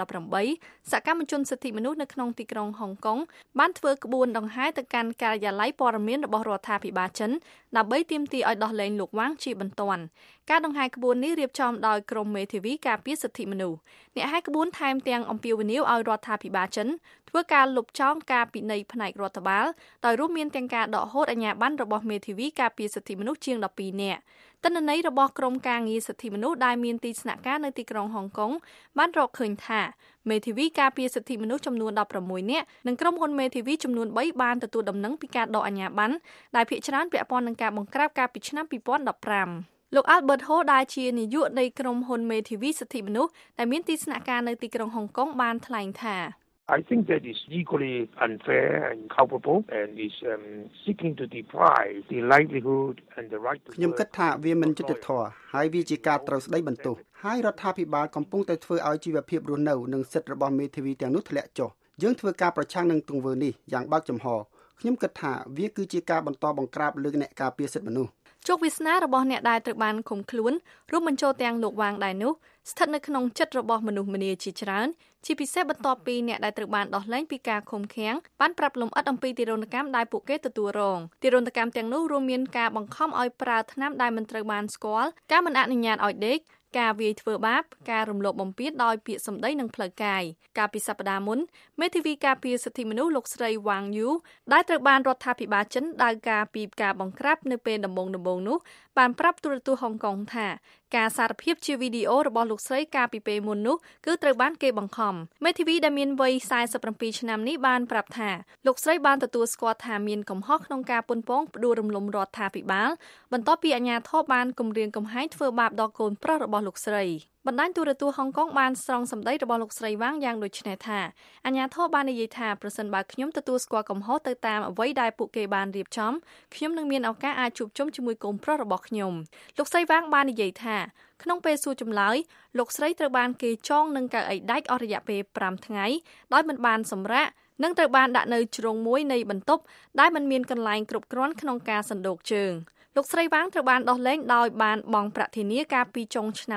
I: 2018សកម្មជនសិទ្ធិមនុស្សនៅក្នុងទីក្រុងហុងកុងបានធ្វើក្បួនដង្ហែទៅកាន់ការិយាល័យព័ត៌មានរបស់រដ្ឋាភិបាលចិនដើម្បីទាមទារឲ្យដោះលែងលោកវ៉ាងជាបន្ទាន់ការដង្ហែក្បួននេះរៀបចំដោយក្រុមមេធាវីការពារសិទ្ធិមនុស្សអ្នកហែក្បួនថែមទាំងអំពាវនាវឲ្យរដ្ឋាភិបាលចិនធ្វើការលុបចោលការពិន័យផ្នែករដ្ឋបាលដោយរួមមានទាំងការដកហូតអាជ្ញាប័ណ្ណរបស់មេធាវីការពារសិទ្ធិមនុស្សជាង12នាក់ទិន្នន័យរបស់ក្រុមការងារសិទ្ធិមនុស្សដែលមានទីស្នាក់ការនៅទីក្រុងហុងកុងបានរកឃើញថាមេធាវីការពារសិទ្ធិមនុស្សចំនួន16នាក់និងក្រុមហ៊ុនមេធាវីចំនួន3បានទទួលដំណឹងពីការដកអាជ្ញាប័ណ្ណដែលភាគច្រើនពាក់ព័ន្ធនឹងការបង្ក្រាបកាលពីឆ្នាំ2015លោក Albert Ho ដែលជានាយកនៃក្រុមហ៊ុនមេធាវីសិទ្ធិមនុស្សដែលមានទីស្នាក់ការនៅទីក្រុងហុងកុងបានថ្លែងថា
L: I think that is equally unfair and culpable and is seeking to deprive the livelihood and the right to
M: ខ្ញុំគិតថាវាមិនយុត្តិធម៌ហើយវាជាការត្រូវស្ដីបន្ទោសហើយរដ្ឋាភិបាលកំពុងតែធ្វើឲ្យជីវភាពរស់នៅនិងសិទ្ធិរបស់មេធាវីទាំងនោះធ្លាក់ចុះយើងធ្វើការប្រឆាំងនឹងទង្វើនេះយ៉ាងបើកចំហខ្ញុំគិតថាវាគឺជាការបន្តបង្ក្រាបលើអ្នកការពារសិទ្ធិមនុស្ស
I: ជោគវាសនារបស់អ្នកដែលត្រូវបានឃុំខ្លួនរួមបញ្ចូលទាំងលោកវ៉ាងដែរនោះស្ថិតនៅក្នុងចិត្តរបស់មនុស្សម្នាជាច្រើនជាពិសេសបន្ទាប់ពីអ្នកដែលត្រូវបានដោះលែងពីការឃុំឃាំងបានប្រាប់លម្អិតអំពីទារុណកម្មដែលពួកគេទទួលរងទារុណកម្មទាំងនោះរួមមានការបង្ខំឲ្យប្រើថ្នាំដែលមិនត្រូវបានស្គាល់ការមិនអនុញ្ញាតឲ្យដេកការវាយធ្វើបាបការរំលោភបំពានដោយពាក្យសម្ដីនិងផ្លូវកាយកាលពីសប្តាហ៍មុនមេធាវីការពារសិទ្ធិមនុស្សលោកស្រីវ៉ាងយូដែលត្រូវបានរដ្ឋាភិបាលចិនដៅការពីការបង្ក្រាបនៅពេលដំបូងនោះបានប្រាប់ទូរទស្សន៍ហុងកុងថាការសារភាពជាវីដេអូរបស់លោកស្រីកាលពីពេលមុននោះគឺត្រូវបានគេបង្ខំមេធាវីដែលមានវ័យ47ឆ្នាំនេះបានប្រាប់ថាលោកស្រីបានទទួលស្គាល់ថាមានកំហុសក្នុងការប៉ុនប៉ងផ្ដួលរំលំរដ្ឋាភិបាលបន្ទាប់ពីអាជ្ញាធរបានគំរាមកំហែងធ្វើបាបដល់កូនប្រុសរបស់លោកស្រីបណ្ដាញទូរទស្សន៍ហុងកុងបានស្រង់សម្ដីរបស់លោកស្រីវ៉ាងយ៉ាងដូចនេះថាអាជ្ញាធរបាននិយាយថាប្រសិនបើខ្ញុំទទួលស្គាល់កំហុសទៅតាមអ្វីដែលពួកគេបានរៀបចំខ្ញុំនឹងមានឱកាសអាចជួបជុំជាមួយកូនប្រុសរបស់ខ្ញុំលោកស្រីវ៉ាងបាននិយាយថាក្នុងពេលសួរចម្លើយលោកស្រីត្រូវបានគេចងនឹងកៅអីដែកអស់រយៈពេល5ថ្ងៃដោយមិនបានសម្រាកនិងត្រូវបានដាក់នៅជ្រុងមួយនៃបន្ទប់ដែលមិនមានកន្លែងគ្រប់គ្រាន់ក្នុងការសណ្ដូកជើងលោកស្រីវ៉ាងត្រូវបានដោះលែងដោយបានបង់ប្រាក់ធានាកាលពីចុងឆ្នាំ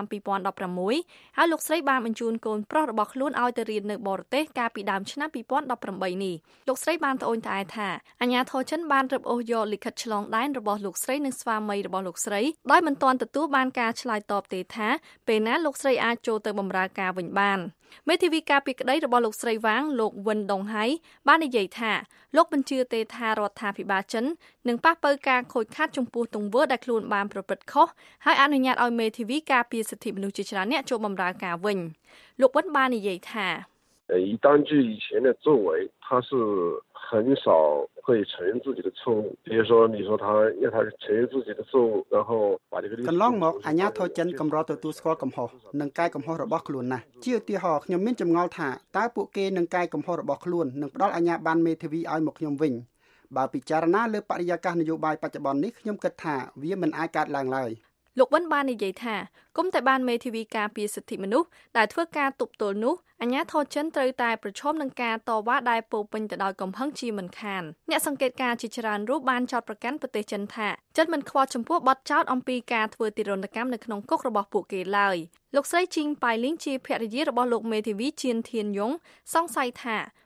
I: 2016ហើយលោកស្រីបានបញ្ជូនកូនប្រុសរបស់ខ្លួនឲ្យទៅរៀននៅបរទេសកាលពីដើមឆ្នាំ2018នេះលោកស្រីបានត្អូញត្អែថាអាជ្ញាធរចិនបានរឹបអូសយកលិខិតឆ្លងដែនរបស់លោកស្រីនិងស្វាមីរបស់លោកស្រីដោយមិនទាន់ទទួលបានការឆ្លើយតបទេថាពេលណាលោកស្រីអាចចូលទៅបម្រើការវិញបានមេធាវីការពីក្តីរបស់លោកស្រីវ៉ាងលោកវិនដុងហៃបាននិយាយថាលោកបញ្ជាទេថារដ្ឋាភិបាលចិននឹងប៉ះប៉ូវការខូចខាតចំពោះទង្វើដែលខ្លួនបានប្រព្រឹត្តខុសហើយអនុញ្ញាតឲ្យមេធាវីការពីសិទ្ធិមនុស្សជាច្រើនអ្នកចូលបម្រើការវិញលោកវិនបាននិយាយថា
L: 以当局以前的作为他是很少会承认自己的错误比如说你说他要他承认自己的错误然后把这个
M: កន្លងមកអាជ្ញាធរចិនកម្រទទួលស្គាល់កំហុសនិងកែកំហុសរបស់ខ្លួនណាស់ជាឧទាហរណ៍ខ្ញុំមានចម្ងល់ថាតើពួកគេនឹងកែកំហុសរបស់ខ្លួននិងផ្ដល់អាជ្ញាប័ណ្ណមេធាវីឲ្យមកខ្ញុំវិញបើពិចារណាលើបរិយាកាសនយោបាយបច្ចុប្បន្ននេះខ្ញុំគិតថាវាមិនអាចកើតឡើងឡើយ
I: លោកវិនបាននិយាយថាគុំតែបានមេធាវីការពារសិទ្ធិមនុស្សដែលធ្វើការទប់ទល់នោះអាជ្ញាធរចិនត្រូវតែប្រឈមនឹងការតវ៉ាដែលពោពេញទៅដោយកំហឹងជាមិនខានអ្នកសង្កេតការណ៍ជាច្រើនរូបបានចោទប្រកាន់ប្រទេសចិនថាចិនមិនខ្វល់ចំពោះបទចោទអំពីការធ្វើទារុណកម្មនៅក្នុងគុករបស់ពួកគេឡើយលោកស្រីជីងប៉ៃលីងជាភរិយារបស់លោកមេធាវីជៀនធានយ៉ុងសង្ស័យថា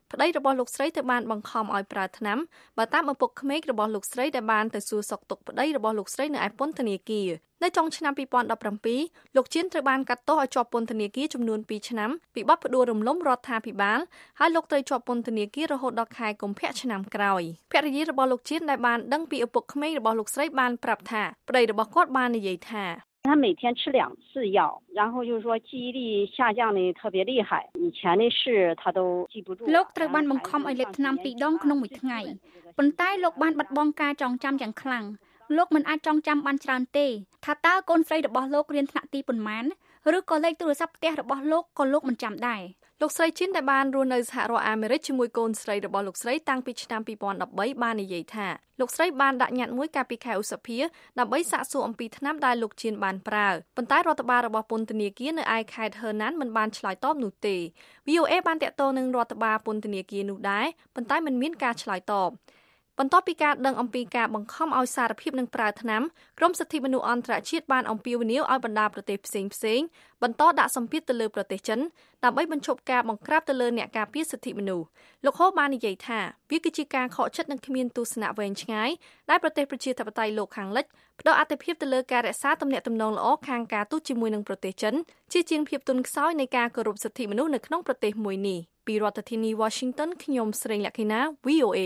I: ប្តីរបស់លោកស្រីត្រូវបានបង្ខំឲ្យប្រើថ្នាំបើតាមឪពុកក្មេករបស់លោកស្រីដែលបានទៅសួរសុខទុក្ខប្តីរបស់លោកស្រីនៅឯពន្ធនាគារនៅចុងឆ្នាំ2017លោកជៀនត្រូវបានកាត់ទោសឲ្យជាប់ពន្ធនាគារចំនួន2ឆ្នាំពីបទផ្ដួលរំលំរដ្ឋាភិបាលហើយលោកត្រូវជាប់ពន្ធនាគាររហូតដល់ខែកុម្ភៈឆ្នាំក្រោយភរិយារបស់លោកជៀនដែលបានដឹងពីឪពុកក្មេករបស់លោកស្រីបានប្រាប់ថាប្តីរបស់គាត់បាននិយាយថា
N: 他每天吃2次药，然后就是说记忆力下降的特别厉害，以前的事他都记不住。
K: លោកត្រូវបានបង្ខំឲ្យលេបថ្នាំ2ដងក្នុងមួយថ្ងៃប៉ុន្តែលោកបានបាត់បង់ការចងចាំយ៉ាងខ្លាំងលោកមិនអាចចងចាំបានច្រើនទេថាតើកូនស្រីរបស់លោករៀនថ្នាក់ទីប៉ុន្មានឬក៏លេខទូរស័ព្ទផ្ទះរបស់លោកក៏លោកមិនចាំដែរ
I: លោកស្រីជិនដែលបានរស់នៅសហរដ្ឋអាមេរិកជាមួយកូនស្រីរបស់លោកស្រីតាំងពីឆ្នាំ2013បាននិយាយថាលោកស្រីបានដាក់ញត្តិមួយកាលពីខែឧសភាដើម្បីសាកសួរអំពីថ្នាំដែលលោកជិនបានប្រើប៉ុន្តែរដ្ឋបាលរបស់ពន្ធនាគារនៅឯខេត្តហឺណានមិនបានឆ្លើយតបនោះទេ VOA បានតាក់ទងនឹងរដ្ឋបាលពន្ធនាគារនោះដែរប៉ុន្តែមិនមានការឆ្លើយតបបន្ទាប់ពីការដឹងអំពីការបង្ខំឲ្យសារភាពនឹងប្រើថ្នាំក្រមសិទ្ធិមនុស្សអន្តរជាតិបានអំពាវនាវឲ្យបណ្ដាប្រទេសផ្សេងៗបន្តដាក់សម្ពាធទៅលើប្រទេសចិនដើម្បីបញ្ឈប់ការបង្ក្រាបទៅលើអ្នកការពារសិទ្ធិមនុស្សលោកហូបាននិយាយថាវាគឺជាការខកចិត្តនិងគ្មានទស្សនៈវែងឆ្ងាយដែលប្រទេសប្រជាធិបតេយ្យលោកខាងលិចផ្ដោតអាទិភាពទៅលើការរក្សាទំនាក់ទំនងល្អខាងការទូតជាមួយនឹងប្រទេសចិនជាជាងភាពទន់ខ្សោយនៃការគោរពសិទ្ធិមនុស្សនៅក្នុងប្រទេសមួយនេះពីរដ្ឋធានី Washington ខ្ញុំស្រីលក្ខិណា VOA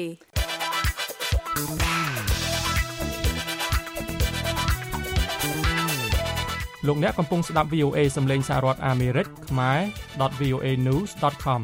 O: លោកអ្នកកំពុងស្ដាប់ VOA សំឡេងសហរដ្ឋអាមេរិកខ្មែរ .voanews.com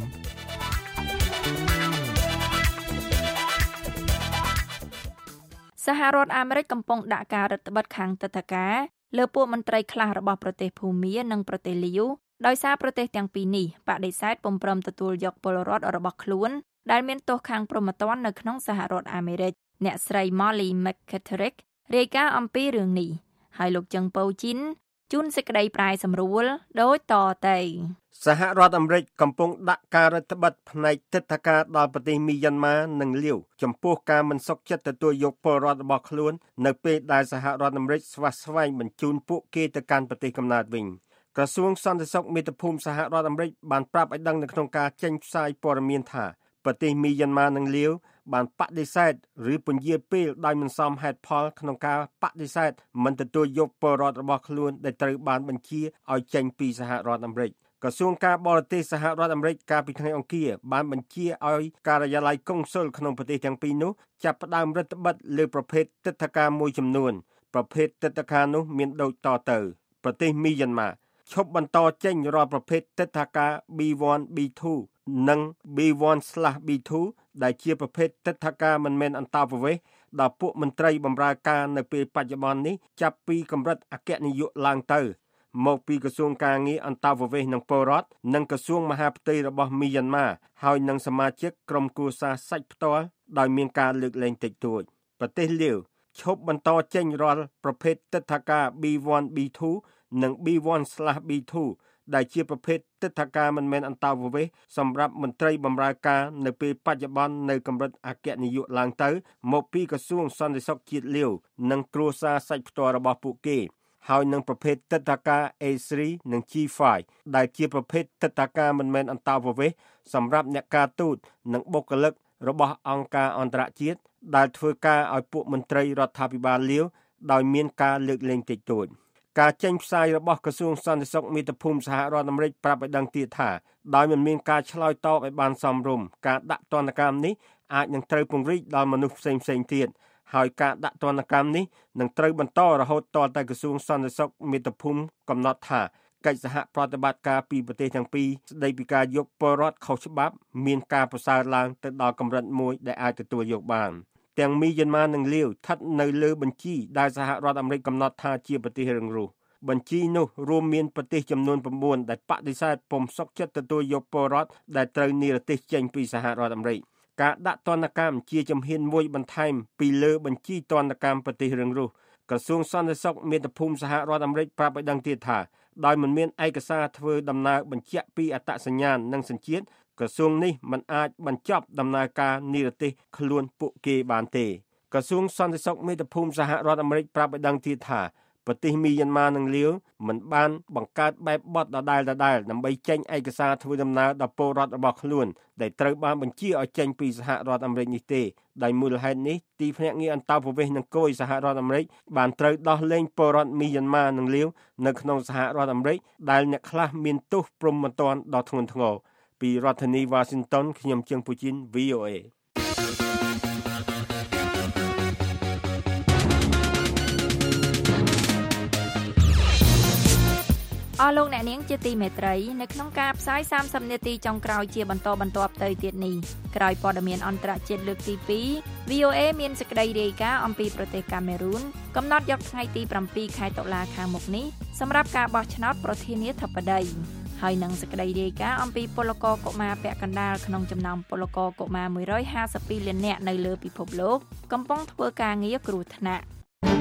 C: សហរដ្ឋអាមេរិកកំពុងដាក់ការរដ្ឋបិទខាងទិដ្ឋាការលើពួកមន្ត្រីខ្លះរបស់ប្រទេសភូមានិងប្រទេសលាវដោយសារប្រទេសទាំងពីរនេះបដិសេធពុំព្រមទទួលយកពលរដ្ឋរបស់ខ្លួនដែលមានទោសខាងព្រហ្មទណ្ឌនៅក្នុងសហរដ្ឋអាមេរិកអ្នកស្រី Molly McCaterick រាយការណ៍អំពីរឿងនេះហើយលោកចឹងប៉ូជីនជួនសេចក្តីប្រែសម្រួលដូចតទៅ
E: សហរដ្ឋអាមេរិកកំពុងដាក់ការរដ្ឋបិទផ្នែកទិដ្ឋាការដល់ប្រទេសមីយ៉ាន់ម៉ានិងលាវចំពោះការមិនសុខចិត្តទទួលយកពលរដ្ឋរបស់ខ្លួននៅពេលដែលសហរដ្ឋអាមេរិកស្វាស្វែងបញ្ជូនពួកគេទៅកាន់ប្រទេសកំណើតវិញក្រសួងសន្តិសុខមាតុភូមិសហរដ្ឋអាមេរិកបានប្រាប់ឲ្យដឹងនៅក្នុងការចេញផ្សាយព័ត៌មានថាប្រទេសមីយ៉ាន់ម៉ានិងលាវបានបដិសេធឬពន្យាពេលដោយមិនសមហេតុផលក្នុងការបដិសេធមិនទទួលយកពលរដ្ឋរបស់ខ្លួនដែលត្រូវបានបញ្ជាឲ្យចេញពីសហរដ្ឋអាមេរិកក្រសួងការបរទេសសហរដ្ឋអាមេរិកកាលពីថ្ងៃអង្គារបានបញ្ជាឲ្យការិយាល័យកុងស៊ុលក្នុងប្រទេសទាំងពីរនោះចាប់ផ្ដើមរដ្ឋបិទលើប្រភេទទិដ្ឋាការមួយចំនួនប្រភេទទិដ្ឋាការនោះមានដូចតទៅប្រទេសមីយ៉ាន់ម៉ាឈប់បន្តចេញរាល់ប្រភេទទិដ្ឋាការ B1 B2 និង B1/B2 ដែលជាប្រភេទទិដ្ឋាការមិនមែនអន្តោប្រវេសន៍ដល់ពួកមន្ត្រីបម្រើការនៅពេលបច្ចុប្បន្ននេះចាប់ពីកម្រិតអគ្គនាយកឡើងទៅមកពីក្រសួងការងារអន្តោប្រវេសន៍និងពលរដ្ឋនិងក្រសួងមហាផ្ទៃរបស់មីយ៉ាន់ម៉ាហើយនិងសមាជិកក្រុមគ្រួសារសាច់ផ្ទាល់ដោយមានការលើកលែងតិចតួចប្រទេសលាវឈប់បន្តចេញរាល់ប្រភេទទិដ្ឋាការ B1 B2 និង B1/B2 ដែលជាប្រភេទទិដ្ឋាការមិនមែនអន្តោប្រវេសន៍សម្រាប់មន្ត្រីបម្រើការនៅពេលបច្ចុប្បន្ននៅកម្រិតអគ្គនាយកឡើងទៅមកពីក្រសួងសន្តិសុខជាតិលាវនិងគ្រួសារសាច់ផ្ទាល់របស់ពួកគេហើយនឹងប្រភេទទិដ្ឋាការ A3 និង G5 ដែលជាប្រភេទទិដ្ឋាការមិនមែនអន្តោប្រវេសន៍សម្រាប់អ្នកការទូតនិងបុគ្គលិករបស់អង្គការអន្តរជាតិដែលធ្វើការឲ្យពួកមន្ត្រីរដ្ឋាភិបាលលាវដោយមានការលើកលែងតិចតួចការចេញផ្សាយរបស់ក្រសួងសន្តិសុខមាតុភូមិសហរដ្ឋអាមេរិកប្រាប់ឲ្យដឹងទៀតថាដោយមិនមានការឆ្លើយតបឲ្យបានសមរម្យការដាក់ទណ្ឌកម្មនេះអាចនឹងត្រូវពង្រីកដល់មនុស្សផ្សេងៗទៀតហើយការដាក់ទណ្ឌកម្មនេះនឹងត្រូវបន្តរហូតតតែក្រសួងសន្តិសុខមាតុភូមិកំណត់ថាកិច្ចសហប្រតិបត្តិការពីប្រទេសទាំងពីរស្ដីពីការយកពលរដ្ឋខុសច្បាប់មានការប្រសើរឡើងទៅដល់កម្រិតមួយដែលអាចទទួលយកបានទាំងមីយ៉ាន់ម៉ានិងលាវស្ថិតនៅលើបញ្ជីដែលសហរដ្ឋអាមេរិកកំណត់ថាជាប្រទេសរងគ្រោះបញ្ជីនោះរួមមានប្រទេសចំនួន9ដែលបដិសេធពុំសុខចិត្តទទួលយកពលរដ្ឋដែលត្រូវនិរទេសចេញពីសហរដ្ឋអាមេរិកការដាក់ទណ្ឌកម្មជាជំហានមួយបន្ថែមពីលើបញ្ជីទណ្ឌកម្មប្រទេសរងគ្រោះក្រសួងសន្តិសុខមាតុភូមិសហរដ្ឋអាមេរិកប្រាប់ឲ្យដឹងទៀតថាដោយមិនមានឯកសារធ្វើដំណើរបញ្ជាក់ពីអត្តសញ្ញាណនិងសញ្ជាតិក្រសួងនេះមិនអាចបញ្ចប់ដំណើរការនិរទេសខ្លួនពួកគេបានទេក្រសួងសន្តិសុខមាតុភូមិសហរដ្ឋអាមេរិកប្រាប់ឲ្យដឹងទៀតថាប្រទេសមីយ៉ាន់ម៉ានិងលាវមិនបានបង្កើតបែបបទដដែលៗដើម្បីចេញឯកសារធ្វើដំណើរដល់ពលរដ្ឋរបស់ខ្លួនដែលត្រូវបានបញ្ជាឲ្យចេញពីសហរដ្ឋអាមេរិកនេះទេដោយមូលហេតុនេះទីភ្នាក់ងារអន្តោប្រវេសន៍និងគយសហរដ្ឋអាមេរិកបានត្រូវដោះលែងពលរដ្ឋមីយ៉ាន់ម៉ានិងលាវនៅក្នុងសហរដ្ឋអាមេរិកដែលអ្នកខ្លះមានទោសព្រហ្មទណ្ឌដ៏ធ្ងន់ធ្ងរពីរដ្ឋធានី Washington ខ្ញុំជើងពូជីន VOA
C: អស់លោកអ្នកនាងជាទីមេត្រីនៅក្នុងការផ្សាយ30នាទីចុងក្រោយជាបន្តបន្ទាប់ទៅទៀតនេះក្រោយព័ត៌មានអន្តរជាតិលើកទី2 VOA មានសេចក្តីរាយការណ៍អំពីប្រទេសកាមេរូនកំណត់យកថ្ងៃទី7ខែតុលាខាងមុខនេះសម្រាប់ការបោះឆ្នោតប្រធានាធិបតីហើយនឹងសេចក្តីរាយការណ៍អំពីពលករកុមារពាក់កណ្ដាលក្នុងចំណោមពលករកុមារ152លាននាក់នៅលើពិភពលោកកំពុងធ្វើការងារគ្រោះថ្នាក់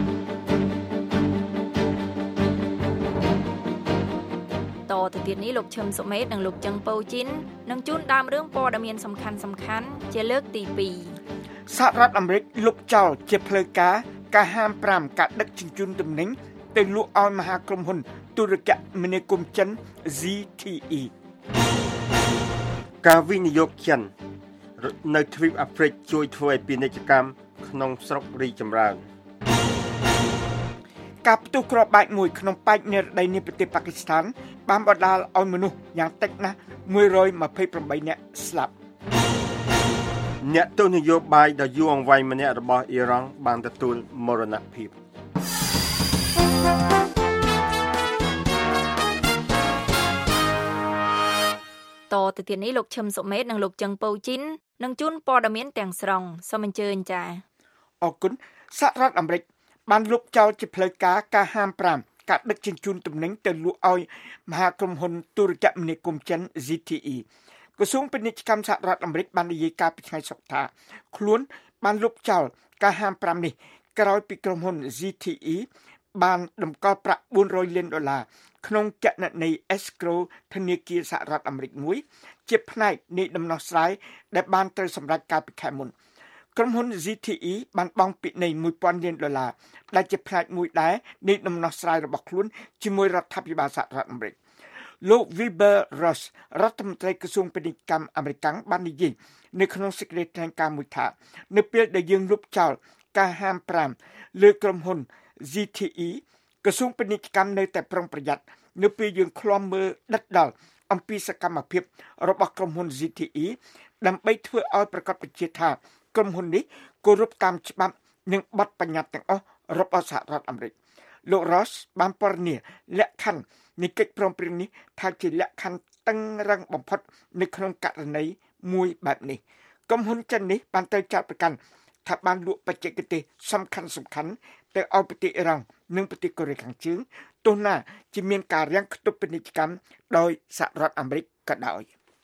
C: តទៅទៀតនេះលោកឈឹមសុមេតនិងលោកចឹងពៅជីននឹងជូនដើមរឿងព័ត៌មានសំខាន់ៗជាលើកទី2
D: សហរដ្ឋអាមេរិកលុបចោលជាផ្លូវការហាម5ការដឹកជញ្ជូនទំនិញទៅលក់ឲ្យមហាក្រុមហ៊ុនទូរគមនាគមន៍ចិន ZTE
E: ការវិនិយោគចិននៅទ្វីបអាហ្វ្រិកជួយធ្វើឲ្យពាណិជ្ជកម្មក្នុងស្រុករីកចម្រើន
D: ការផ្ទុះគ្រាប់បែកមួយក្នុងប៉ែកនិរដីនៃប្រទេសប៉ាគីស្ថានបានបណ្ដាលឲ្យមនុស្សយ៉ាងតិចណាស់128នាក់ស្លាប់
E: អ្នកទស្សនយោបាយដ៏យូរអង្វែងម្នាក់របស់អ៊ីរ៉ង់បានទទួលមរណភាព
C: តទៅទៀតនេះលោកឈឹមសុមេតនិងលោកចឹងពៅជីននឹងជូនព័ត៌មានទាំងស្រុងសូមអញ្ជើញចា៎
D: អរគុណសហរដ្ឋអាមេរិកបានលុបចោលជាផ្លូវការហាម5ការដឹកជញ្ជូនទំនិញទៅលក់ឲ្យមហាក្រុមហ៊ុនទូរគមនាគមន៍ចិន ZTE ក្រសួងពាណិជ្ជកម្មសហរដ្ឋអាមេរិកបាននិយាយការពីថ្ងៃសុក្រថាខ្លួនបានលុបចោលការហាម5នេះក្រោយពីក្រុមហ៊ុន ZTE បានតម្កល់ប្រាក់$400លានក្នុងគណនី escrow ធនាគារសហរដ្ឋអាមេរិកមួយជាផ្នែកនៃដំណោះស្រាយដែលបានត្រូវសម្រេចកាលពីខែមុនក្រុមហ៊ុន ZTE បានបង់ពិន័យ$1000លានដែលជាផ្នែកមួយដែរនៃដំណោះស្រាយរបស់ខ្លួនជាមួយរដ្ឋាភិបាលសហរដ្ឋអាមេរិកលោក Wilbur Ross រដ្ឋមន្ត្រីក្រសួងពាណិជ្ជកម្មអាមេរិកបាននិយាយនៅក្នុងសេចក្តីថ្លែងការណ៍មួយថានៅពេលដែលយើងលុបចោលការហាម5លើក្រុមហ៊ុន ZTE ក្រសួងពាណិជ្ជកម្មនៅតែប្រុងប្រយ័ត្ននៅពេលយើងឃ្លាំមើលដិតដល់អំពីសកម្មភាពរបស់ក្រុមហ៊ុន ZTE ដើម្បីធ្វើឲ្យប្រកាសបញ្ជាក់ថាក្រុមហ៊ុននេះគោរពតាមច្បាប់និងបទបញ្ញត្តិទាំងអស់របស់សហរដ្ឋអាមេរិកលោក Ross បានពណ៌នាលក្ខខណ្ឌនៃកិច្ចព្រមព្រៀងនេះថាជាលក្ខខណ្ឌតឹងរ៉ឹងបំផុតនៅក្នុងករណីមួយបែបនេះក្រុមហ៊ុនចិននេះបានត្រូវចាត់ប្រកាន់ថាបានលក់បច្ចេកទេសសំខាន់ទៅឲ្យប្រទេសអ៊ីរ៉ង់និងប្រទេសកូរ៉េខាងជើងទោះណាជាមានការរាំងខ្ទប់ពាណិជ្ជកម្មដោយសហរដ្ឋអាមេរិកក៏ដោយ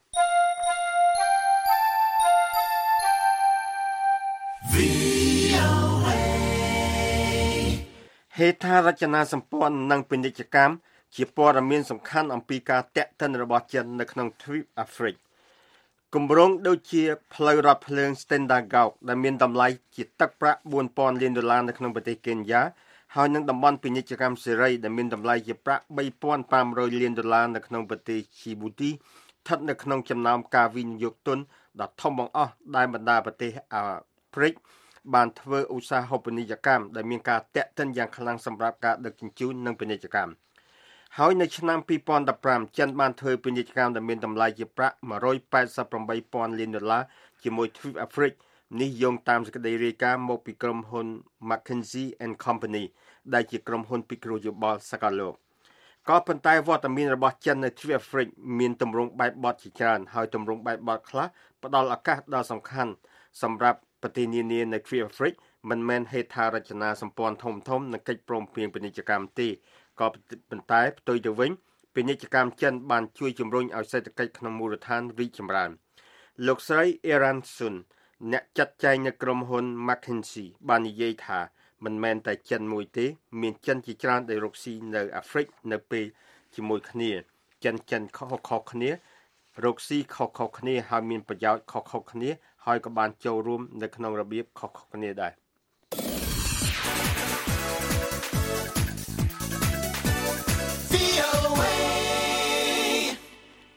E: ហេដ្ឋារចនាសម្ព័ន្ធនិងពាណិជ្ជកម្មជាព័ត៌មានសំខាន់អំពីការតាក់ទិនរបស់ចិននៅក្នុងទ្វីបអាហ្វ្រិកគម្រោងដូចជាផ្លូវរថភ្លើង Standard Gauge ដែលមានតម្លៃជាទឹកប្រាក់$4000លាននៅក្នុងប្រទេសកេនយ៉ាហើយនឹងតំបន់ពាណិជ្ជកម្មសេរីដែលមានតម្លៃជាប្រាក់$3500លាននៅក្នុងប្រទេស Djibouti ស្ថិតនៅក្នុងចំណោមការវិនិយោគទុនដ៏ធំបង្អស់ដែលបណ្ដាប្រទេសអាហ្វ្រិកបានធ្វើឧស្សាហូបនីយកម្មដែលមានការតាក់ទិនយ៉ាងខ្លាំងសម្រាប់ការដឹកជញ្ជូននិងពាណិជ្ជកម្មហើយនៅឆ្នាំ2015ចិនបានធ្វើពាណិជ្ជកម្មដែលមានតម្លៃជាប្រាក់$188,000លានជាមួយទ្វីបអាហ្វ្រិកនេះយោងតាមសេចក្តីរាយការណ៍មកពីក្រុមហ៊ុន McKinsey & Company ដែលជាក្រុមហ៊ុនពិគ្រោះយោបល់សកលលោកក៏ប៉ុន្តែវត្តមានរបស់ចិននៅទ្វីបអាហ្វ្រិកមានទម្រង់បែបបទជាច្រើនហើយទម្រង់បែបបទខ្លះផ្ដល់ឱកាសដ៏សំខាន់សម្រាប់ប្រទេសនានានៅទ្វីបអាហ្វ្រិកមិនមែនហេដ្ឋារចនាសម្ព័ន្ធធំៗនិងកិច្ចព្រមព្រៀងពាណិជ្ជកម្មទេក៏ប៉ុន្តែផ្ទុយទៅវិញពាណិជ្ជកម្មចិនបានជួយជំរុញឲ្យសេដ្ឋកិច្ចក្នុងមូលដ្ឋានរីកចម្រើនលោកស្រី Eran Sun អ្នកចាត់ចែងនៅក្រុមហ៊ុន McKinsey បាននិយាយថាមិនមែនតែចិនមួយទេមានចិនជាច្រើនដែលរកស៊ីនៅអាហ្វ្រិកនៅពេលជាមួយគ្នាចិនខុសៗគ្នារកស៊ីខុសៗគ្នាហើយមានប្រយោជន៍ខុសៗគ្នាហើយក៏បានចូលរួមនៅក្នុងរបៀបខុសៗគ្នាដែរ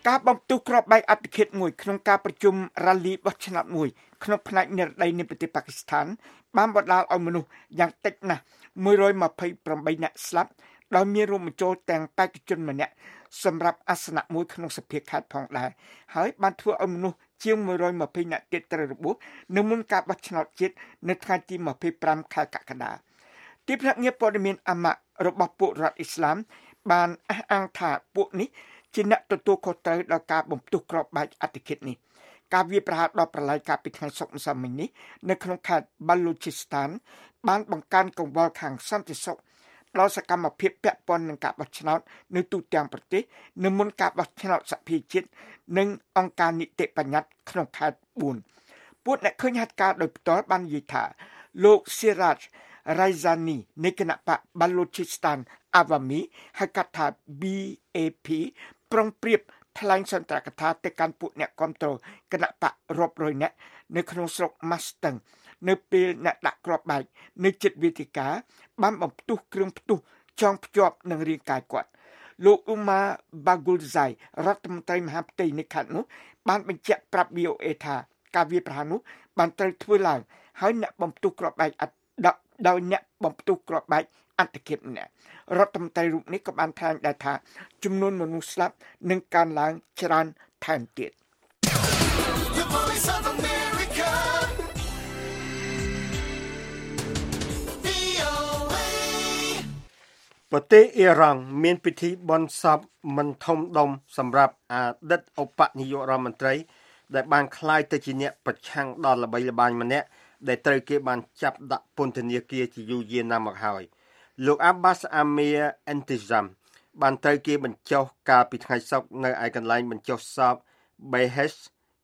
D: ការបំទុះគ្រាប់បែកអត្តឃាតមួយក្នុងការប្រជុំរ៉ាលីបោះឆ្នោតមួយក្នុងផ្នែកនិរដីនៃប្រទេសប៉ាគីស្ថានបានបណ្ដាលឲ្យមនុស្សយ៉ាងតិចណាស់128នាក់ស្លាប់ដោយមានរួមបញ្ចូលទាំងបេក្ខជនម្នាក់សម្រាប់អាសនៈមួយក្នុងសភាខេត្តផងដែរហើយបានធ្វើឲ្យមនុស្សជាង120នាក់ទៀតត្រូវរបួសនៅមុនការបោះឆ្នោតជាតិនៅថ្ងៃទី25ខែកក្កដាទីភ្នាក់ងារព័ត៌មានអាម៉ាក់របស់ពួករដ្ឋអ៊ីស្លាមបានអះអាងថាពួកនេះជាអ្នកទទួលខុសត្រូវដល់ការបំផ្ទុះគ្រាប់បែកអត្តឃាតនេះការវាយប្រហារដល់ប្រឡាយកាលពីថ្ងៃសុក្រម្សិលមិញនេះនៅក្នុងខេត្តបាឡូជីស្តានបានបង្កើនកង្វល់ខាងសន្តិសុខដល់សកម្មភាពពាក់ព័ន្ធនឹងការបោះឆ្នោតនៅទូទាំងប្រទេសនៅមុនការបោះឆ្នោតសភាជាតិនិងអង្គការនីតិបញ្ញត្តិក្នុងខេត្ត4ពួកអ្នកឃើញហេតុការណ៍ដោយផ្ទាល់បាននិយាយថាលោក Siraj Raizani នៃគណៈបក Balochistan Awami ហៅកាត់ថា BAP ប្រុងប្រៀបថ្លែងសន្ទរកថាទៅកាន់ពួកអ្នកគាំទ្រគណៈបករាប់រយនាក់នៅក្នុងស្រុក Mustang នៅពេលអ្នកដាក់គ្រាប់បែកនៅជិតវេទិកាបានបំផ្ទុះគ្រឿងផ្ទុះចងភ្ជាប់នឹងរាងកាយគាត់លោក Umar Bagulzai រដ្ឋមន្ត្រីមហាផ្ទៃនៃខេត្តនោះបានបញ្ជាក់ប្រាប់ VOA ថាការវាយប្រហារនោះបានត្រូវធ្វើឡើងហើយអ្នកបំផ្ទុះគ្រាប់បែកដោយអ្នកបំផ្ទុះគ្រាប់បែកអត្តឃាតម្នាក់រដ្ឋមន្ត្រីរូបនេះក៏បានថ្លែងដែរថាចំនួនមនុស្សស្លាប់នឹងកើនឡើងច្រើនថែមទៀត
E: ប្រទេសអ៊ីរ៉ង់មានពិធីបុណ្យសពមិនធំដុំសម្រាប់អតីតឧបនាយករដ្ឋមន្ត្រីដែលបានក្លាយទៅជាអ្នកប្រឆាំងដល់ល្បីល្បាញម្នាក់ដែលត្រូវគេបានចាប់ដាក់ពន្ធនាគារជាយូរយារណាស់មកហើយលោក Abbas Amir Entizam បានត្រូវគេបញ្ចុះកាលពីថ្ងៃសុក្រនៅឯកន្លែងបញ្ចុះសព Behesh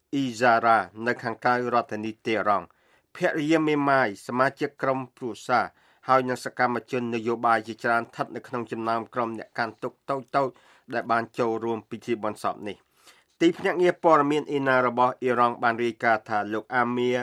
E: Izara នៅខាងក្រៅរដ្ឋធានីតេរ៉ង់ភរិយាមេម៉ាយសមាជិកក្រុមគ្រួសារហើយនិងសកម្មជននយោបាយជាច្រើនស្ថិតនៅក្នុងចំណោមក្រុមអ្នកកាន់ទុក្ខតូចៗដែលបានចូលរួមពិធីបុណ្យសពនេះទីភ្នាក់ងារព័ត៌មានអ៊ីណារបស់អ៊ីរ៉ង់បានរាយការណ៍ថាលោក Amir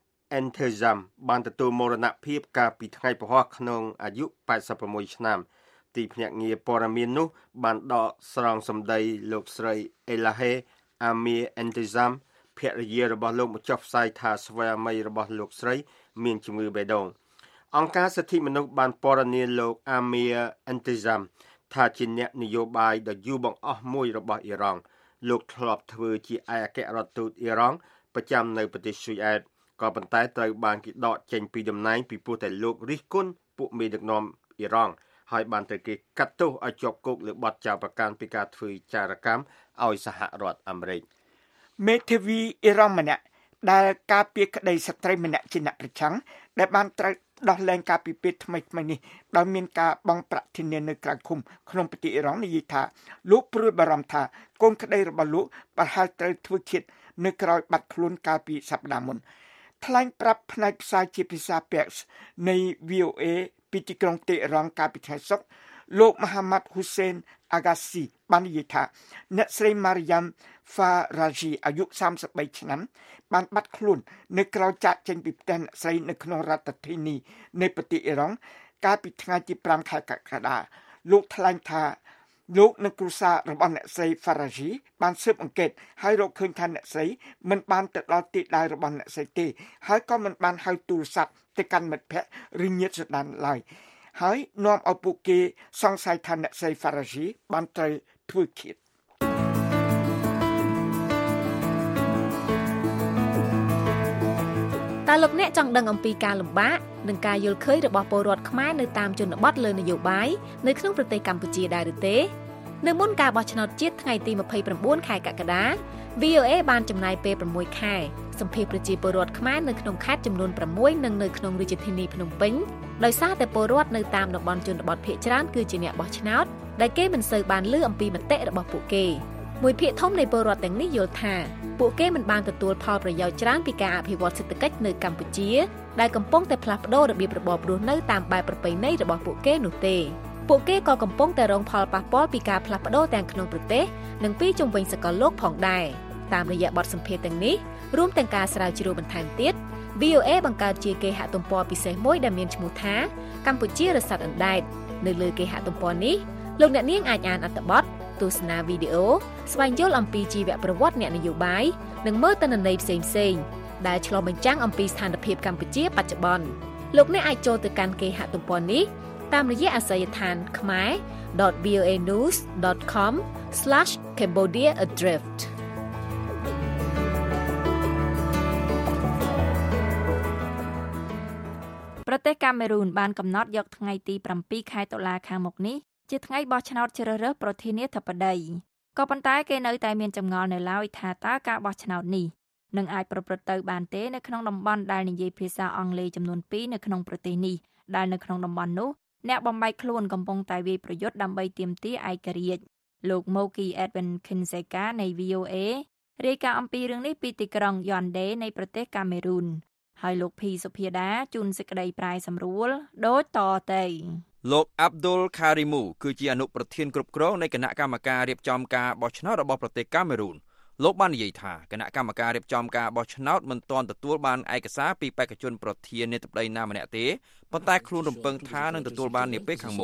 E: Entizam បានទទួលមរណភាពកាលពីថ្ងៃពហុក្នុងអាយុ86ឆ្នាំទីភ្នាក់ងារព័ត៌មាននោះបានដកស្រង់សម្ដីលោកស្រី Elahe Amir Entizam ភរិយារបស់លោកមកចុះផ្សាយថាស្វាមីរបស់លោកស្រីមានជំងឺបេះដូងអង្គការសិទ្ធិមនុស្សបានពណ៌នាលោក Amir Entizam ថាជាអ្នកនយោបាយដ៏យូរបង្អស់មួយរបស់អ៊ីរ៉ង់លោកធ្លាប់ធ្វើជាឯកអគ្គរដ្ឋទូតអ៊ីរ៉ង់ប្រចាំនៅប្រទេសស៊ុយអែតក៏ប៉ុន្តែត្រូវបានគេដកចេញពីតំណែងពីព្រោះតែលោករិះគន់ពួកមេដឹកនាំអ៊ីរ៉ង់ហើយបានត្រូវគេកាត់ទោសឲ្យជាប់គុកលើបទចោទប្រកាន់ពីការធ្វើចារកម្មឲ្យសហរដ្ឋអាមេរិក
D: មេធាវីអ៊ីរ៉ង់ម្នាក់ដែលការពារក្តីស្ត្រីម្នាក់ជាអ្នកប្រឆាំងដែលបានត្រូវដោះលែងការពីពេលថ្មីនេះដោយមានការបង់ប្រាក់ធានានៅក្រៅឃុំក្នុងប្រទេសអ៊ីរ៉ង់និយាយថាលោកព្រួយបារម្ភថាកូនក្តីរបស់លោកប្រហែលត្រូវធ្វើឃាតនៅក្រៅបាត់ខ្លួនកាលពីសប្តាហ៍មុនថ្លែងប្រាប់ផ្នែកផ្សាយជាភាសាពេកនៃ VOA ពីទីក្រុងតេហរ៉ង់កាលពីថ្ងៃសុក្រលោក Mohammad Hussein Agassi បាននិយាយថាអ្នកស្រី Mariam Faraji អាយុ33ឆ្នាំបានបាត់ខ្លួននៅក្រៅចាកចេញពីផ្ទះអ្នកស្រីនៅក្នុងរដ្ឋធានីនៃប្រទេសអ៊ីរ៉ង់កាលពីថ្ងៃទី5ខែកក្កដាលោកថ្លែងថាលោកនិងគ្រួសាររបស់អ្នកស្រី Faraji បានស៊ើបអង្កេតហើយរកឃើញថាអ្នកស្រីមិនបានទៅដល់ទីដៅរបស់អ្នកស្រីទេហើយក៏មិនបានហៅទូរស័ព្ទទៅកាន់មិត្តភ័ក្តិឬញាតិសន្តានឡើយហើយនាំឲ្យពួកគេសង្ស័យថាអ្នកស្រី Faraji បានត្រូវធ្វើឃាត
C: តើលោកអ្នកចង់ដឹងអំពីការលំបាកនិងការយល់ឃើញរបស់ពលរដ្ឋខ្មែរនៅតាមជនបទលើនយោបាយនៅក្នុងប្រទេសកម្ពុជាដែរឬទេនៅមុនការបោះឆ្នោតជាតិថ្ងៃទី29ខែកក្កដា VOA បានចំណាយពេល6ខែសម្ភាសប្រជាពលរដ្ឋខ្មែរនៅក្នុងខេត្តចំនួន6និងនៅក្នុងរាជធានីភ្នំពេញដោយសារតែពលរដ្ឋនៅតាមតំបន់ជនបទភាគច្រើនគឺជាអ្នកបោះឆ្នោតដែលគេមិនសូវបានឮអំពីមតិរបស់ពួកគេមួយភាគធំនៃពលរដ្ឋទាំងនេះយល់ថាពួកគេមិនបានទទួលផលប្រយោជន៍ច្រើនពីការអភិវឌ្ឍសេដ្ឋកិច្ចនៅកម្ពុជាដែលកំពុងតែផ្លាស់ប្ដូររបៀបរបបរស់នៅតាមបែបប្រពៃណីរបស់ពួកគេនោះទេពួកគេក៏កំពុងតែរងផលប៉ះពាល់ពីការផ្លាស់ប្ដូរទាំងក្នុងប្រទេសនិងពីជុំវិញសកលលោកផងដែរតាមរយៈបទសម្ភាសន៍ទាំងនេះរួមទាំងការស្រាវជ្រាវបន្ថែមទៀត VOA បង្កើតជាគេហទំព័រពិសេសមួយដែលមានឈ្មោះថាកម្ពុជារស័តអណ្ដែតនៅលើគេហទំព័រនេះលោកអ្នកនាងអាចអានអត្ថបទ
P: ទស្សនាវីដេអូស្វែងយល់អំពីជីវប្រវត្តិអ្នកនយោបាយនិងមើលទិន្នន័យផ្សេងៗដែលឆ្លុះបញ្ចាំងអំពីស្ថានភាពកម្ពុជាបច្ចុប្បន្នលោកអ្នកអាចចូលទៅកាន់គេហទំព័រនេះតាមរយៈអាសយដ្ឋានkhmer.voanews.com/Cambodia-adrift
C: ប្រទេសកាមេរូនបានកំណត់យកថ្ងៃទី7ខែតុលាខាងមុខនេះជាថ្ងៃបោះឆ្នោតជ្រើសរើសប្រធានាធិបតីក៏ប៉ុន្តែគេនៅតែមានចម្ងល់នៅឡើយថាតើការបោះឆ្នោតនេះនឹងអាចប្រព្រឹត្តទៅបានទេនៅក្នុងតំបន់ដែលនិយាយភាសាអង់គ្លេសចំនួន2នៅក្នុងប្រទេសនេះដែលនៅក្នុងតំបន់នោះអ្នកបំបែកខ្លួនកំពុងតែវាយប្រយុទ្ធដើម្បីទាមទារឯករាជ្យលោក Moki Edwin Kinshasa នៃ VOA រាយការណ៍អំពីរឿងនេះពីទីក្រុង Yaoundé នៃប្រទេសកាមេរូនហើយលោកភីសុភាដាជូនសេចក្តីប្រាយសម្រួលដូចតទៅ
Q: លោក Abdul Karimu គឺជាអនុប្រធានគ្រប់គ្រងនៃគណៈកម្មការរៀបចំការបោះឆ្នោតរបស់ប្រទេសកាមេរូនលោកបាននិយាយថាគណៈកម្មការរៀបចំការបោះឆ្នោតមិនទាន់ទទួលបានឯកសារពីបេក្ខជនប្រធានាធិបតីណាម្នាក់ទេប៉ុន្តែខ្លួនរំពឹងថានឹងទទួលបាននាពេលខាងមុខ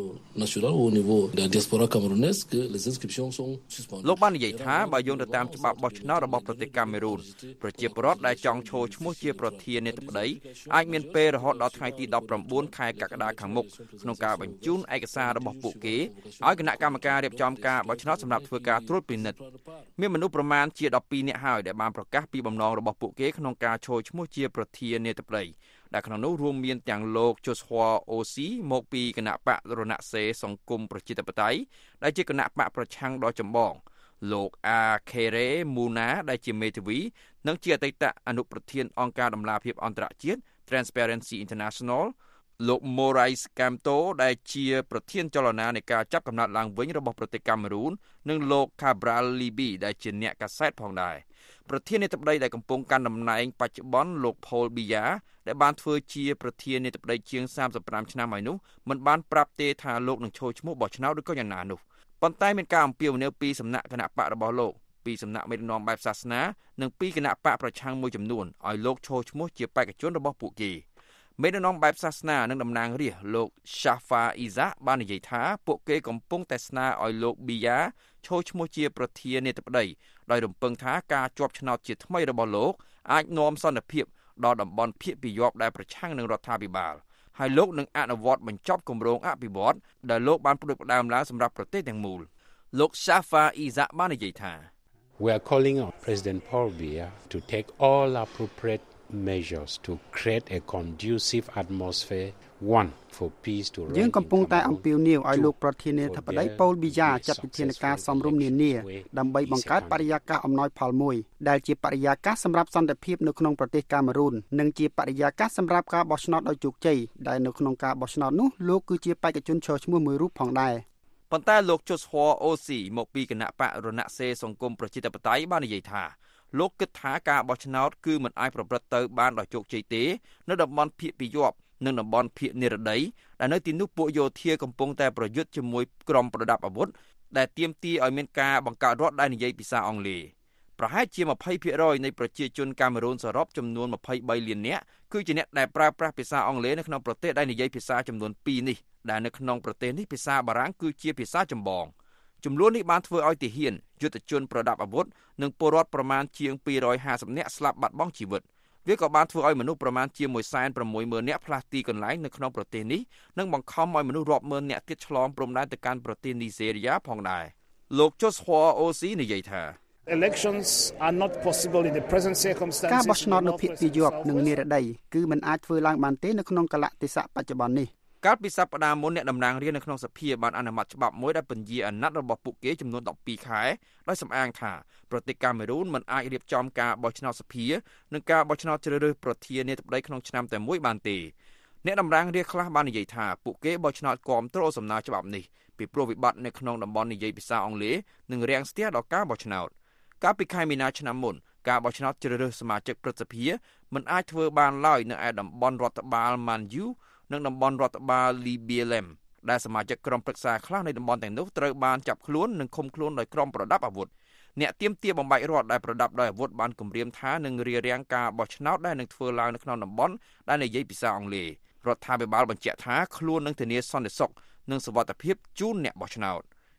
Q: លោកបាននិយាយថាបើយោងទៅតាមច្បាប់បោះឆ្នោតរបស់ប្រទេសកាមេរូនប្រជាពលរដ្ឋដែលចង់ចូលឈ្មោះជាប្រធានាធិបតីអាចមានពេលរហូតដល់ថ្ងៃទី19ខែកក្កដាខាងមុខក្នុងការបញ្ជូនឯកសាររបស់ពួកគេឲ្យគណៈកម្មការរៀបចំការបោះឆ្នោតសម្រាប់ធ្វើការត្រួតពិនិត្យមានមនុស្សប្រមាណជា12នាក់ហើយដែលបានប្រកាសពីបំណងរបស់ពួកគេក្នុងការចូលឈ្មោះជាប្រធានាធិបតីដែលក្នុងនោះរួមមានទាំងលោក Joshua Osi មកពីគណៈបករណសេរសង្គមប្រជាធិបតេយ្យដែលជាគណៈបកប្រឆាំងដ៏ចម្បងលោក Akere Muna ដែលជាមេធាវីនិងជាអតីតអនុប្រធានអង្គការដំឡាភិបអន្តរជាតិ Transparency International លោក Morais Kamto ដែលជាប្រធានចលនានៃការចាប់កំណើតឡើងវិញរបស់ប្រទេសកាមេរូននិងលោក Cabral Libi ដែលជាអ្នកកាសែតផងដែរប្រធានាធិបតីដែលកំពុងកាន់តំណែងបច្ចុប្បន្នលោក Paul Biya ដែលបានធ្វើជាប្រធានាធិបតីជាង35ឆ្នាំហើយនោះមិនបានប្រាប់ទេថាលោកនឹងចូលឈ្មោះបោះឆ្នោតឬក៏យ៉ាងណានោះប៉ុន្តែមានការអំពាវនាវពីសំណាក់គណៈបករបស់លោកពីសំណាក់មេដឹកនាំបែបសាសនានិងពីគណៈបកប្រឆាំងមួយចំនួនឲ្យលោកចូលឈ្មោះជាបេក្ខជនរបស់ពួកគេមេដឹកនាំបែបសាសនានិងតំណាងរាស្ត្រលោក Shafa Iza បាននិយាយថាពួកគេកំពុងតែស្នើឲ្យលោក Biya ចូលឈ្មោះជាប្រធានាធិបតីដោយរំពឹងថាការជាប់ឆ្នោតជាថ្មីរបស់លោកអាចនាំសន្តិភាពដល់តំបន់ភាគពាយព្យដែលប្រឆាំងនឹងរដ្ឋាភិបាលហើយលោកនឹងអនុវត្តបញ្ចប់គម្រោងអភិវឌ្ឍដែលលោកបានផ្ដួចផ្ដើមឡើងសម្រាប់ប្រទេសទាំងមូលលោក Shafa Iza បាននិយាយថា
R: We are calling on President Paul Biya to take all appropriate measures to create a conducive atmosphere one for peace to
M: យើងកំពុងតែអំពាវនាវឲ្យលោកប្រធានាធិបតី Paul Biya ចាត់វិធានការសមរម្យនានាដើម្បីបង្កើតបរិយាកាសអំណោយផលមួយដែលជាបរិយាកាសសម្រាប់សន្តិភាពនៅក្នុងប្រទេសកាមេរូននិងជាបរិយាកាសសម្រាប់ការបោះឆ្នោតដោយជោគជ័យដែលនៅក្នុងការបោះឆ្នោតនោះលោកគឺជាបេក្ខជនចូលឈ្មោះមួយរូបផងដែរ
Q: ប៉ុន្តែលោក Joshua Osi មកពីគណៈបករណសេរសង្គមប្រជាធិបតេយ្យបាននិយាយថាលោកគិតថាការបោះឆ្នោតគឺមិនអាចប្រព្រឹត្តទៅបានដោយជោគជ័យទេនៅតំបន់ភាគពាយព្យនិងតំបន់ភាគនិរដីដែលនៅទីនោះពួកយោធាកំពុងតែប្រយុទ្ធជាមួយក្រុមប្រដាប់អាវុធដែលទាមទារឲ្យមានការបង្កើតរដ្ឋដែលនិយាយភាសាអង់គ្លេសប្រហែលជា 20% នៃប្រជាជនកាមេរូនសរុបចំនួន23លាននាក់គឺជាអ្នកដែលប្រើប្រាស់ភាសាអង់គ្លេសនៅក្នុងប្រទេសដែលនិយាយភាសាចំនួន2នេះដែលនៅក្នុងប្រទេសនេះភាសាបារាំងគឺជាភាសាចម្បងចំនួននេះបានធ្វើឲ្យទាហានយុទ្ធជនប្រដាប់អាវុធនិងពលរដ្ឋប្រមាណជាង250នាក់ស្លាប់បាត់បង់ជីវិតវាក៏បានធ្វើឲ្យមនុស្សប្រមាណជា 160,000 នាក់ផ្លាស់ទីកន្លែងនៅក្នុងប្រទេសនេះនិងបង្ខំឲ្យមនុស្សរាប់ម៉ឺននាក់ទៀតឆ្លងព្រំដែនទៅកាន់ប្រទេសនីហ្សេរីយ៉ាផងដែរលោក Joshua Osi និយាយថា
S: Elections are not possible in the present circumstances
M: ការបោះឆ្នោតនៅភាគពាយព្យនិងនិរដីគឺមិនអាចធ្វើឡើងបានទេនៅក្នុងកាលៈទេសៈបច្ចុប្បន្ននេះ
Q: កាលពីសប្តាហ៍មុនអ្នកតំណាងរាស្ត្រនៅក្នុងសភាបានអនុម័តច្បាប់មួយដែលពន្យាអាណត្តិរបស់ពួកគេចំនួន12ខែដោយសំអាងថាប្រទេសកាមេរូនមិនអាចរៀបចំការបោះឆ្នោតសភានិងការបោះឆ្នោតជ្រើសរើសប្រធានាធិបតីក្នុងឆ្នាំតែមួយបានទេអ្នកតំណាងរាស្ត្រខ្លះបាននិយាយថាពួកគេបោះឆ្នោតគាំទ្រសំណើច្បាប់នេះពីព្រោះវិបត្តិនៅក្នុងតំបន់និយាយភាសាអង់គ្លេសនិងរាំងស្ទះដល់ការបោះឆ្នោតកាលពីខែមីនាឆ្នាំមុនការបោះឆ្នោតជ្រើសរើសសមាជិកព្រឹទ្ធសភាមិនអាចធ្វើបានឡើយនៅឯតំបន់រដ្ឋបាល Manju និងតំបន់រដ្ឋបាល Libielem ដែលសមាជិកក្រុមប្រឹក្សាខ្លះនៃតំបន់ទាំងនោះត្រូវបានចាប់ខ្លួននិងឃុំខ្លួនដោយក្រុមប្រដាប់អាវុធអ្នកទាមទារបំបែករដ្ឋដែលប្រដាប់ដោយអាវុធបានគំរាមថានឹងរារាំងការបោះឆ្នោតដែលនឹងធ្វើឡើងនៅក្នុងតំបន់ដែលនិយាយភាសាអង់គ្លេសរដ្ឋាភិបាលបញ្ជាក់ថាខ្លួននឹងធានាសន្តិសុខនិងសុវត្ថិភាពជូនអ្នកបោះឆ្នោត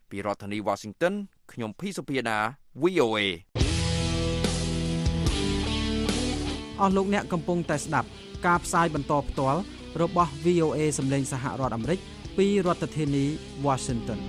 Q: ពីរដ្ឋធានី Washington ខ្ញុំភីសុភាដា VOA
T: អស់លោកអ្នកកំពុងតែស្ដាប់ការផ្សាយបន្តផ្ទាល់របស់ VOA សម្លេងសហរដ្ឋអាមេរិកពីរដ្ឋធានី Washington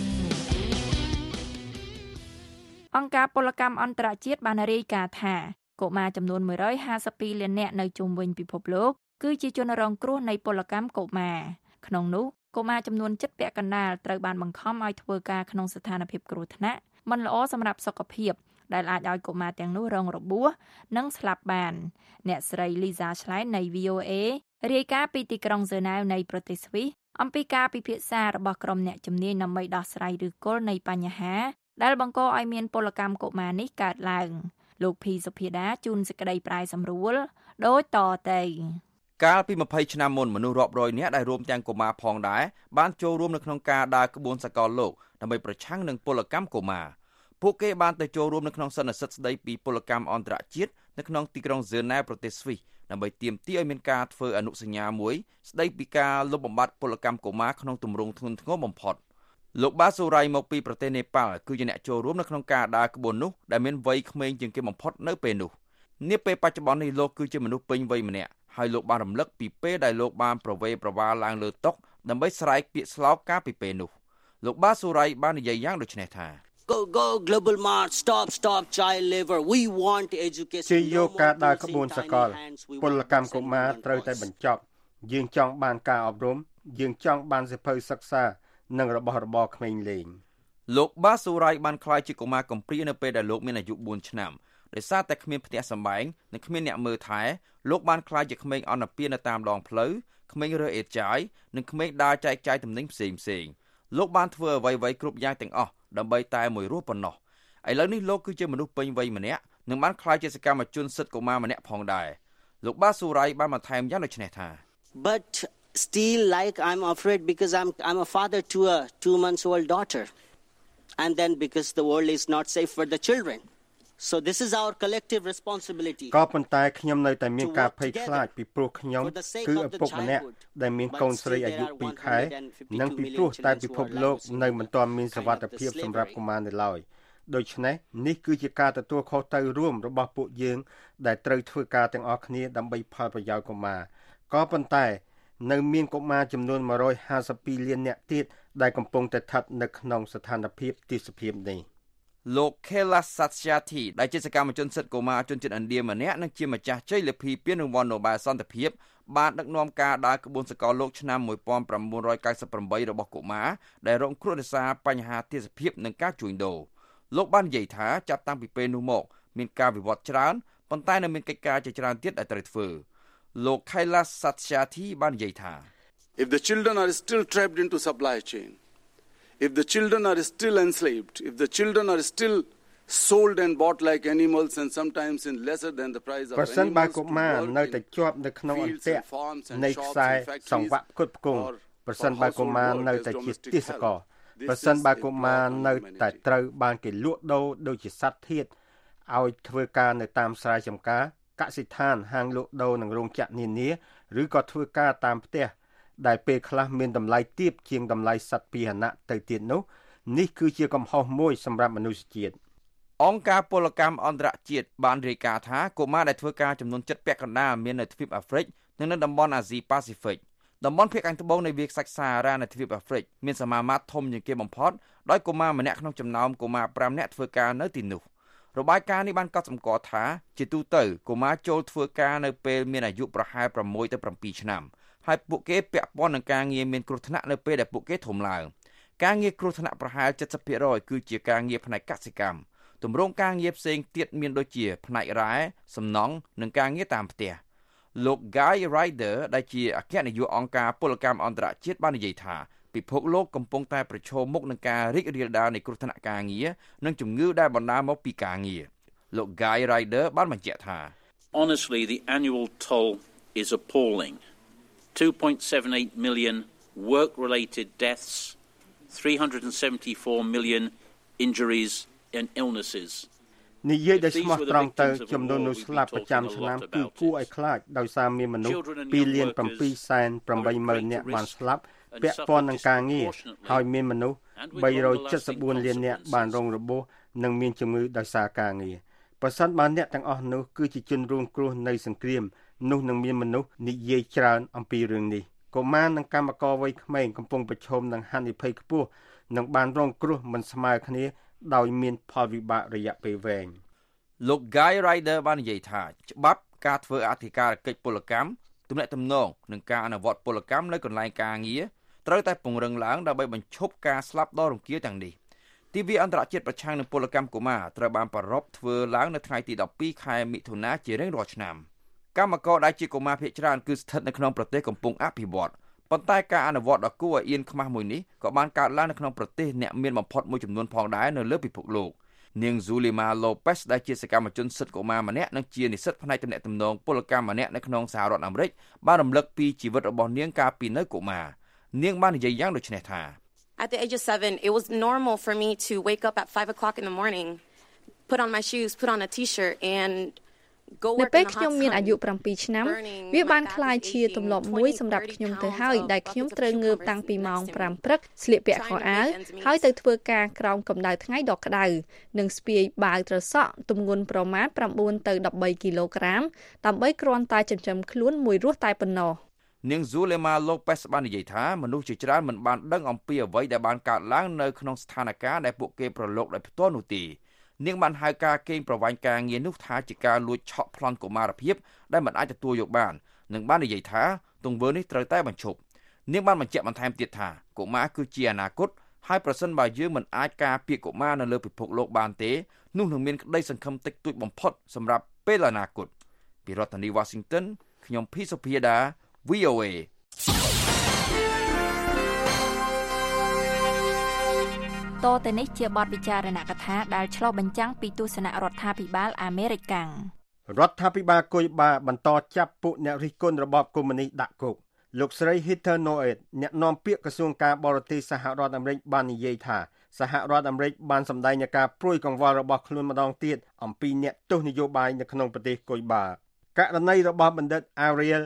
C: អង្គការពលកម្មអន្តរជាតិបានរាយការណ៍ថាកុមារចំនួន152លាននាក់នៅជុំវិញពិភពលោកគឺជាជនរងគ្រោះនៃពលកម្មកុមារក្នុងនោះកុមារចំនួន7ពាក់កណ្ដាលត្រូវបានបង្ខំឲ្យធ្វើការក្នុងស្ថានភាពគ្រោះថ្នាក់មិនល្អសម្រាប់សុខភាពដែលអាចឲ្យកុមារទាំងនោះរងរបួសនិងស្លាប់បានអ្នកស្រី Lisa Schlein នៃ VOA រាយការណ៍ពីទីក្រុង Geneva នៃប្រទេសស្វីសអំពីការពិភាក្សារបស់ក្រុមអ្នកជំនាញដើម្បីដោះស្រាយឫសគល់នៃបញ្ហាដែលបង្កឲ្យមានពលកម្មកុមារនេះកើតឡើងលោកភីសុភាដាជួនសេចក្តីប្រែសម្រួលដូចតទៅ
Q: កាលពី20ឆ្នាំមុនមនុស្សរាប់រយនាក់ដែលរួមទាំងកុមារផងដែរបានចូលរួមនៅក្នុងការដើរក្បួនសកលលោកដើម្បីប្រឆាំងនឹងពលកម្មកុមារពួកគេបានទៅចូលរួមនៅក្នុងសន្និសីទស្តីពីពលកម្មអន្តរជាតិនៅក្នុងទីក្រុង Geneva ប្រទេសស្វីសដើម្បីទាមទារឲ្យមានការធ្វើអនុសញ្ញាមួយស្តីពីការលុបបំបាត់ពលកម្មកុមារក្នុងទម្រង់ធ្ងន់ធ្ងរបំផុតលោកបាសូរ៉ៃមកពីប្រទេសនេប៉ាល់គឺជាអ្នកចូលរួមនៅក្នុងការដើរក្បួននោះដែលមានវ័យក្មេងជាងគេបំផុតនៅពេលនោះនាពេលបច្ចុប្បន្ននេះលោកគឺជាមនុស្សពេញវ័យម្នាក់ហើយលោកបានរំលឹកពីពេលដែលលោកបានប្រវេប្រវាល់ឡើងលើតុដើម្បីស្រែកពាក្យស្លោកកាលពីពេលនោះលោកបាសូរ៉ៃបាននិយាយយ៉ាងដូចនេះថា
U: Go global march stop child labor we want education
E: ជាយកការដើរក្បួនសកលពលកម្មកុមារត្រូវតែបញ្ចប់យើងចង់បានការអប់រំយើងចង់បានសិភៅសិក្សានិងរបស់របរក្មេងលេង
Q: លោកបាសូរ៉ៃបានក្លាយជាកុមារកំព្រានៅពេលដែលលោកមានអាយុ4ឆ្នាំដោយសារតែគ្មានផ្ទះសម្បែងនិងគ្មានអ្នកមើលថែលោកបានក្លាយជាក្មេងអន្តពាននៅតាមដងផ្លូវក្មេងរើអេតចាយនិងក្មេងដើរចែកចាយទំនិញផ្សេងលោកបានធ្វើអ្វីៗគ្រប់យ៉ាងទាំងអស់ដើម្បីតែមួយរស់ប៉ុណ្ណោះឥឡូវនេះលោកគឺជាមនុស្សពេញវ័យម្នាក់និងបានក្លាយជាសកម្មជនសិទ្ធិកុមារម្នាក់ផងដែរលោកបាសូរ៉ៃបានបន្ថែមយ៉ាងដូចនេះថា
U: But still like I'm afraid because I'm a father to a 2-month-old daughter and then because the world is not safe for the children so this is our collective responsibility
E: ក៏ប៉ុន្តែខ្ញុំនៅតែមានការភ័យខ្លាចពីព្រោះខ្ញុំគឺឪពុកម្នាក់ដែលមានកូនស្រីអាយុ2ខែនិងពីព្រោះតែពិភពលោកនៅមិនទាន់មានសុវត្ថិភាពសម្រាប់កុមារនៅឡើយដូច្នេះនេះគឺជាការទទួលខុសត្រូវរួមរបស់ពួកយើងដែលត្រូវធ្វើការទាំងអស់គ្នាដើម្បីផលប្រយោជន៍កុមារក៏ប៉ុន្តែនៅមានកុមារចំនួន152លាននាក់ទៀតដែលកំពុងតែស្ថិតនៅក្នុងស្ថានភាពទិដ្ឋភាពនេះ
Q: លោក Kailash Satyarthi ដែលជាសកម្មជនសិទ្ធិកុមារជនជាតិឥណ្ឌាម្នាក់និងជាម្ចាស់ជ័យលាភីពានរង្វាន់ Nobel សន្តិភាពបានដឹកនាំការដើរក្បួនសកលលោកឆ្នាំ1998របស់កុមារដែលរងគ្រោះដោយសារបញ្ហាទេសភាពនិងការជួញដូរលោកបាននិយាយថាចាប់តាំងពីពេលនោះមកមានការវិវត្តច្រើនប៉ុន្តែនៅមានកិច្ចការជាច្រើនទៀតដែលត្រូវធ្វើលោក Kailash Satyarthi បាននិយាយថា
V: If the children are still trapped into supply chain if the children are still enslaved if the children are still sold and bought like animals and sometimes in lesser than the price of
E: ប្រសិនបើកុមារនៅតែជាប់នៅក្នុងអន្ទាក់នៃខ្សែសង្វាក់ផ្គត់ផ្គង់ប្រសិនបើកុមារនៅតែជាទេសករប្រសិនបើកុមារនៅតែត្រូវបានគេលក់ដូរដូចជាសត្វធាតុឲ្យធ្វើការនៅតាមស្រែចម្ការកសិដ្ឋានហាងលក់ដូរនិងរោងចក្រនានាឬក៏ធ្វើការតាមផ្ទះដែលពេលខ្លះមានតម្លៃទាបជាងតម្លៃសត្វពាហនៈទៅទៀតនោះនេះគឺជាកំហុសមួយសម្រាប់មនុស្សជាតិ
Q: អង្គការពលកម្មអន្តរជាតិបានរាយការណ៍ថាកុមារដែលធ្វើការចំនួន7ពាក់កណ្ដាលមាននៅទ្វីបអាហ្វ្រិកនិងនៅតំបន់អាស៊ីប៉ាស៊ីហ្វិកតំបន់ភាគខាងត្បូងនៃវាលខ្សាច់សាហារ៉ានៅទ្វីបអាហ្វ្រិកមានសមាមាត្រធំជាងគេបំផុតដោយកុមារម្នាក់ក្នុងចំណោមកុមារ5នាក់ធ្វើការនៅទីនោះរបាយការណ៍នេះបានកត់សម្គាល់ថាជាទូទៅកុមារចូលធ្វើការនៅពេលមានអាយុប្រហែល6ទៅ7ឆ្នាំហើយពួកគេពាក់ព័ន្ធនឹងការងារមានគ្រោះថ្នាក់នៅពេលដែលពួកគេធំឡើងការងារគ្រោះថ្នាក់ប្រហែល 70% គឺជាការងារផ្នែកកសិកម្មទម្រង់ការងារផ្សេងទៀតមានដូចជាផ្នែករ៉ែសំណង់និងការងារតាមផ្ទះលោក Guy Ryder ដែលជាអគ្គនាយកអង្គការពលកម្មអន្តរជាតិបាននិយាយថាពិភពលោកកំពុងតែប្រឈមមុខនឹងការរីករាលដាលនៃគ្រោះថ្នាក់ការងារនិងជំងឺដែលបណ្ដាលមកពីការងារលោក Guy Ryder បានបញ្ជាក់ថា
W: Honestly the annual toll is appalling 2.78 million work related deaths 374 million injuries and illnesses
E: និយាយដោយស្មោះត្រង់ទៅចំនួនមនុស្សស្លាប់ប្រចាំឆ្នាំគឺគួរឲ្យខ្លាចដោយសារមានមនុស្ស2.780,000 នាក់បានស្លាប់ពាក់ព័ន្ធនឹងការងារហើយមានមនុស្ស 374 លាននាក់បានរងរបួសនិងមានជំងឺដោយសារការងារប្រសិនបើអ្នកទាំងអស់នោះគឺជាជនរងគ្រោះនៃសង្គ្រាមនោះនឹងមានមនុស្សនិយាយច្រើនអំពីរឿងនេះកុមារនិងកម្មករវ័យក្មេងកំពុងប្រឈមនឹងហានិភ័យខ្ពស់និងបានរងគ្រោះមិនស្មើគ្នាដោយមានផលវិបាករយៈពេលវែង
Q: លោក Guy Ryder បាននិយាយថាច្បាប់ការធ្វើអធិការកិច្ចពលកម្មទំនាក់ទំនងនិងការអនុវត្តពលកម្មនៅកន្លែងការងារត្រូវតែពង្រឹងឡើងដើម្បីបញ្ឈប់ការស្លាប់ដ៏រង្គាលទាំងនេះទិវាអន្តរជាតិប្រឆាំងនឹងពលកម្មកុមារត្រូវបានប្រារព្ធធ្វើឡើងនៅថ្ងៃទី12ខែមិថុនាជារៀងរាល់ឆ្នាំកម្មករដែលជាកុមារភាគច្រើនគឺស្ថិតនៅក្នុងប្រទេសកំពុងអភិវឌ្ឍប៉ុន្តែការអនុវត្តដ៏គួរឲ្យអៀនខ្មាស់មួយនេះក៏បានកើតឡើងនៅក្នុងប្រទេសអ្នកមានបំផុតមួយចំនួនផងដែរនៅលើពិភពលោកនាង Zulima Lopez ដែលជាសកម្មជនសិទ្ធិកុមារម្នាក់និងជានិស្សិតផ្នែកទំនាក់ទំនងពលកម្មម្នាក់នៅក្នុងសហរដ្ឋអាមេរិកបានរំលឹកពីជីវិតរបស់នាងកាលពីនៅកុមារនាងបាននិយាយយ៉ាងដូចនេះថា
A: At the age of 7, it was normal for me to wake up at 5 o'clock in the morning, put on my shoes, put on a t-shirt, and go work in the hot sun.
I: នៅពេលខ្ញុំមានអាយុ7ឆ្នាំវាបានคล้ายជាទម្លាប់មួយសម្រាប់ខ្ញុំទៅហើយដែលខ្ញុំត្រូវងើបតាំងពីម៉ោង5ព្រឹកស្លៀកពាក់ខោអាវហើយទៅធ្វើការក្រោមកម្ដៅថ្ងៃដ៏ក្ដៅនិងស្ពាយបាវត្រសក់ទម្ងន់ប្រមាណ9ទៅ13គីឡូក្រាមដើម្បីគ្រាន់តែចិញ្ចឹមខ្លួនមួយរស់តែប៉ុណ្ណោះ
Q: នាង Zulima Lopez បាននិយាយថាមនុស្សជាច្រើនមិនបានដឹងអំពីអ្វីដែលបានកើតឡើងនៅក្នុងស្ថានភាពដែលពួកគេប្រឡូកដោយផ្ទាល់នោះទេនាងបានហៅការកេងប្រវ័ញ្ចការងារនោះថាជាការលួចឆក់ប្លន់កុមារភាពដែលមិនអាចទទួលយកបាននិងបាននិយាយថាទង្វើនេះត្រូវតែបញ្ឈប់នាងបានបញ្ជាក់បន្ថែមទៀតថាកុមារគឺជាអនាគតហើយប្រសិនបើយើងមិនអាចការពារកុមារនៅលើពិភពលោកបានទេនោះនឹងមានក្តីសង្ឃឹមតិចតួចបំផុតសម្រាប់ពេលអនាគតពីរដ្ឋធានី Washington ខ្ញុំភីសុភាដាVOA
C: តទៅនេះជាបទពិចារណកថាដែលឆ្លុះបញ្ចាំងពីទស្សនៈរដ្ឋាភិបាលអាមេរិកកាំង
E: រដ្ឋាភិបាលគុយបាបន្តចាប់ពួកអ្នករិះគន់របបកុម្មុយនីសដាក់គុកលោកស្រី Heather Nauert អ្នកនាំពាក្យក្រសួងការបរទេសសហរដ្ឋអាមេរិកបាននិយាយថាសហរដ្ឋអាមេរិកបានសម្ដែងនូវការព្រួយកង្វល់របស់ខ្លួនម្ដងទៀតអំពីអ្នកទោសនយោបាយនៅក្នុងប្រទេសគុយបាករណីរបស់បណ្ឌិត Ariel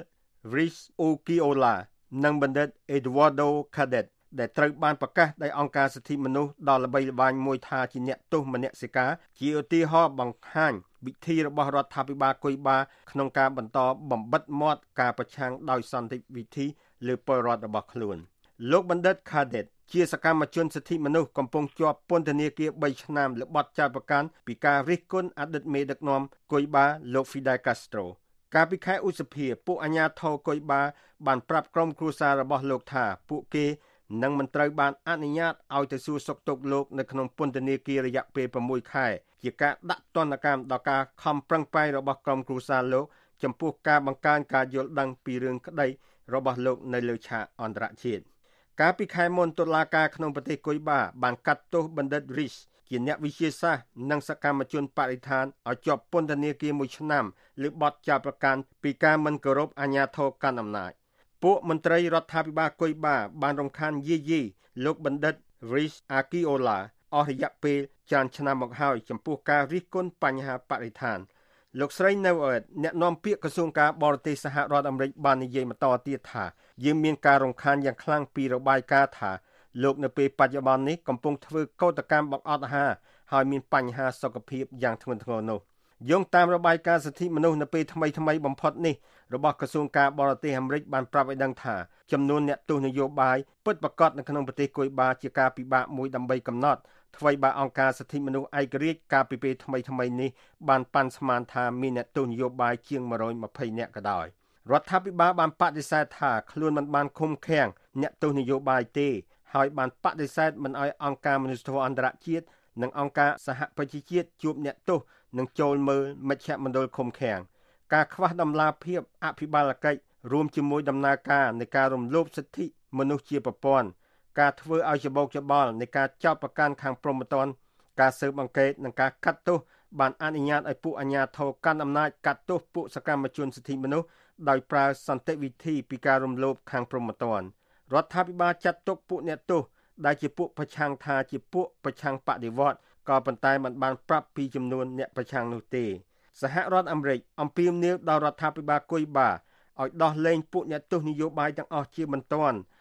E: Rizquiola និងបណ្ឌិត Eduardo Cadet ដែលត្រូវបានប្រកាសដោយអង្គការសិទ្ធិមនុស្សដ៏ល្បីល្បាញមួយថាជាអ្នកទោសមនសិការជាឧទាហរណ៍បង្ហាញវិធីរបស់រដ្ឋាភិបាលគុយបាក្នុងការបន្តបំបិទមាត់ការប្រឆាំងដោយសន្តិវិធីលើពលរដ្ឋរបស់ខ្លួនលោកបណ្ឌិត Cadet ជាសកម្មជនសិទ្ធិមនុស្សកំពុងជាប់ពន្ធនាគារ3ឆ្នាំលើបទចោទប្រកាន់ពីការរិះគន់អតីតមេដឹកនាំគុយបាលោក Fidel Castroកាលពីខែឧសភាពួកអាជ្ញាធរគុយបាបានប្រាប់ក្រុមគ្រួសាររបស់លោកថាពួកគេនឹងមិនត្រូវបានអនុញ្ញាតឲ្យទៅសួរសុខទុក្ខលោកនៅក្នុងពន្ធនាគាររយៈពេល6ខែជាការដាក់ទណ្ឌកម្មដល់ការខំប្រឹងប្រែងរបស់ក្រុមគ្រួសារលោកចំពោះការបង្កើនការយល់ដឹងពីរឿងក្តីរបស់លោកនៅលើឆាកអន្តរជាតិកាលពីខែមុនតុលាការក្នុងប្រទេសគុយបាបានកាត់ទោសបណ្ឌិត Rich ជាអ្នកវិទ្យាសាស្ត្រនិងសកម្មជនបរិស្ថានឲ្យជាប់ពន្ធនាគារ1ឆ្នាំលើបទចោទប្រកាន់ពីការមិនគោរពអាជ្ញាធរកាន់អំណាចពួកមន្ត្រីរដ្ឋាភិបាលគុយបាបានរំខានយាយីលោកបណ្ឌិត Rizquiola អស់រយៈពេលច្រើនឆ្នាំមកហើយចំពោះការរិះគន់បញ្ហាបរិស្ថានលោកស្រី Nauert អ្នកនាំពាក្យក្រសួងការបរទេសសហរដ្ឋអាមេរិកបាននិយាយបន្តទៀតថាយើងមានការរំខានយ៉ាងខ្លាំងពីរបាយការណ៍ថាលោកនៅពេលបច្ចុប្បន្ននេះកំពុងធ្វើកោតកម្មបង្អត់អាហារហើយមានបញ្ហាសុខភាពយ៉ាងធ្ងន់ធ្ងរនោះយោងតាមរបាយការណ៍សិទ្ធិមនុស្សនៅពេលថ្មីបំផុតនេះរបស់ក្រសួងការបរទេសអាមេរិកបានប្រាប់ឲ្យដឹងថាចំនួនអ្នកទោសនយោបាយពិតប្រាកដនៅក្នុងប្រទេសគុយបាជាការពិបាកមួយដើម្បីកំណត់ថ្មីបើអង្គការសិទ្ធិមនុស្សឯករាជ្យកាលពីពេលថ្មីនេះបានប៉ាន់ស្មានថាមានអ្នកទោសនយោបាយជាង120នាក់ក៏ដោយរដ្ឋាភិបាលបានបដិសេធថាខ្លួនមិនបានឃុំឃាំងអ្នកទោសនយោបាយទេហើយបានបដិសេធមិនឲ្យអង្គការមនុស្សធម៌អន្តរជាតិនិងអង្គការសហប្រជាជាតិជួបអ្នកទោសនិងចូលមើលមជ្ឈមណ្ឌលឃុំឃាំងការខ្វះដំណាភៀបអភិបាលកិច្ចរួមជាមួយដំណើរការនៃការរំលោភសិទ្ធិមនុស្សជាប្រព័ន្ធការធ្វើឲ្យច្បោកច្បល់នៃការចោទប្រកាន់ខាងព្រហ្មទណ្ឌការស៊ើបអង្កេតនិងការកាត់ទោសបានអនុញ្ញាតឲ្យពួកអាជ្ញាធរកាន់អំណាចកាត់ទោសពួកសកម្មជនសិទ្ធិមនុស្សដោយប្រើសន្តិវិធីពីការរំលោភខាងព្រហ្មទណ្ឌរដ្ឋាភិបាលចាត់ទុកពួកអ្នកទោសដែលជាពួកប្រឆាំងថាជាពួកប្រឆាំងបដិវត្តក៏ប៉ុន្តែមិនបានប្រាប់ពីចំនួនអ្នកប្រឆាំងនោះទេសហរដ្ឋអាមេរិកអំពាវនាវដល់រដ្ឋាភិបាលគុយបាឲ្យដោះលែងពួកអ្នកទោសនយោបាយទាំងអស់ជាបន្ទាន់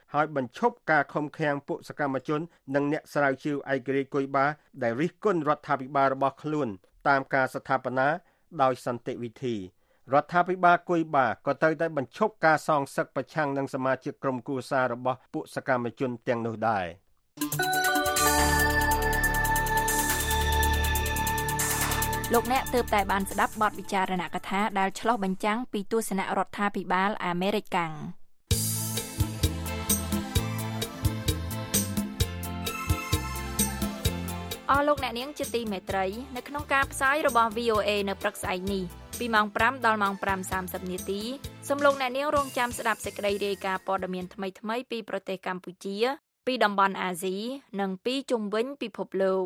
E: ហើយបញ្ឈប់ការឃុំឃាំងពួកសកម្មជននិងអ្នកស្រាវជ្រាវឯករាជ្យគុយបាដែលរិះគន់រដ្ឋាភិបាលរបស់ខ្លួនតាមការស្ថាបនាដោយសន្តិវិធីរដ្ឋាភិបាលគុយបាក៏ត្រូវតែបញ្ឈប់ការសងសឹកប្រឆាំងនឹងសមាជិកក្រុមគ្រួសាររបស់ពួកសកម្មជនទាំងនោះដែរ
C: លោកអ្នកទើបតែបានស្ដាប់បទវិចារណកថាដែលឆ្លុះបញ្ចាំងពីទស្សនៈរដ្ឋាភិបាលអាមេរិកកាំងអស់លោកអ្នកនាងជាទីមេត្រីនៅក្នុងការផ្សាយរបស់ VOA នៅព្រឹកស្អែកនេះពីម៉ោង 5 ដល់ម៉ោង 5:30 នាទីសូមលោកអ្នកនាងរងចាំស្ដាប់សេចក្តីរាយការណ៍ព័ត៌មានថ្មីៗពីប្រទេសកម្ពុជាពីតំបន់អាស៊ីនិងពីជុំវិញពិភពលោក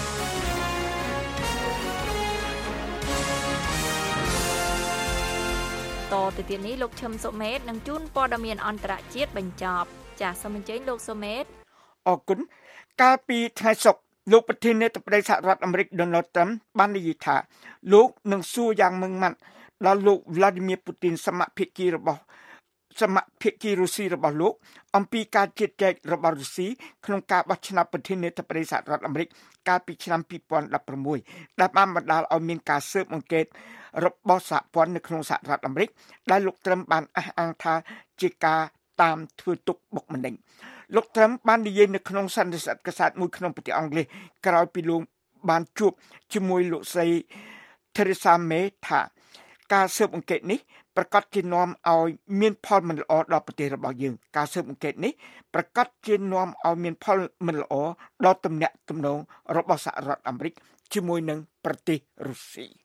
C: តទៅទៀតនេះលោកឈឹមសុមេតនឹងជូនព័ត៌មានអន្តរជាតិបញ្ចប់ចាសសូមអញ្ជើញលោកសុមេត
D: អរគុណកាលពីថ្ងៃសុក្រលោកប្រធានាធិបតីសហរដ្ឋអាមេរិក Donald Trump បាននិយាយថាលោកនឹងសួរយ៉ាងម៉ឺងម៉ាត់ដល់លោក Vladimir Putin សមភាគីរុស្ស៊ីរបស់លោកអំពីការជិតចែករបស់រុស្ស៊ីក្នុងការបោះឆ្នោតប្រធានាធិបតីសហរដ្ឋអាមេរិកកាលពីឆ្នាំ2016ដែលបានបណ្ដាលឲ្យមានការស៊ើបអង្កេតរបស់សហព័ន្ធនៅក្នុងសហរដ្ឋអាមេរិកដែលលោកTrumpបានអះអាងថាជាការតាមធ្វើទុកបុកម្នេញលោក Trump បាននិយាយនៅក្នុងសន្និសីទកាសែតមួយក្នុងប្រទេសអង់គ្លេសក្រោយពីលោកបានជួបជាមួយលោកស្រី Theresa May ថាការស៊ើបអង្កេតនេះប្រកាសជានាំឲ្យមានផលមិនល្អដល់ប្រទេសរបស់យើងការស៊ើបអង្កេតនេះប្រកាសជានាំឲ្យមានផលមិនល្អដល់ទំនាក់ទំនងរបស់សហរដ្ឋអាមេរិកជាមួយនឹងប្រទេសរុស្ស៊ី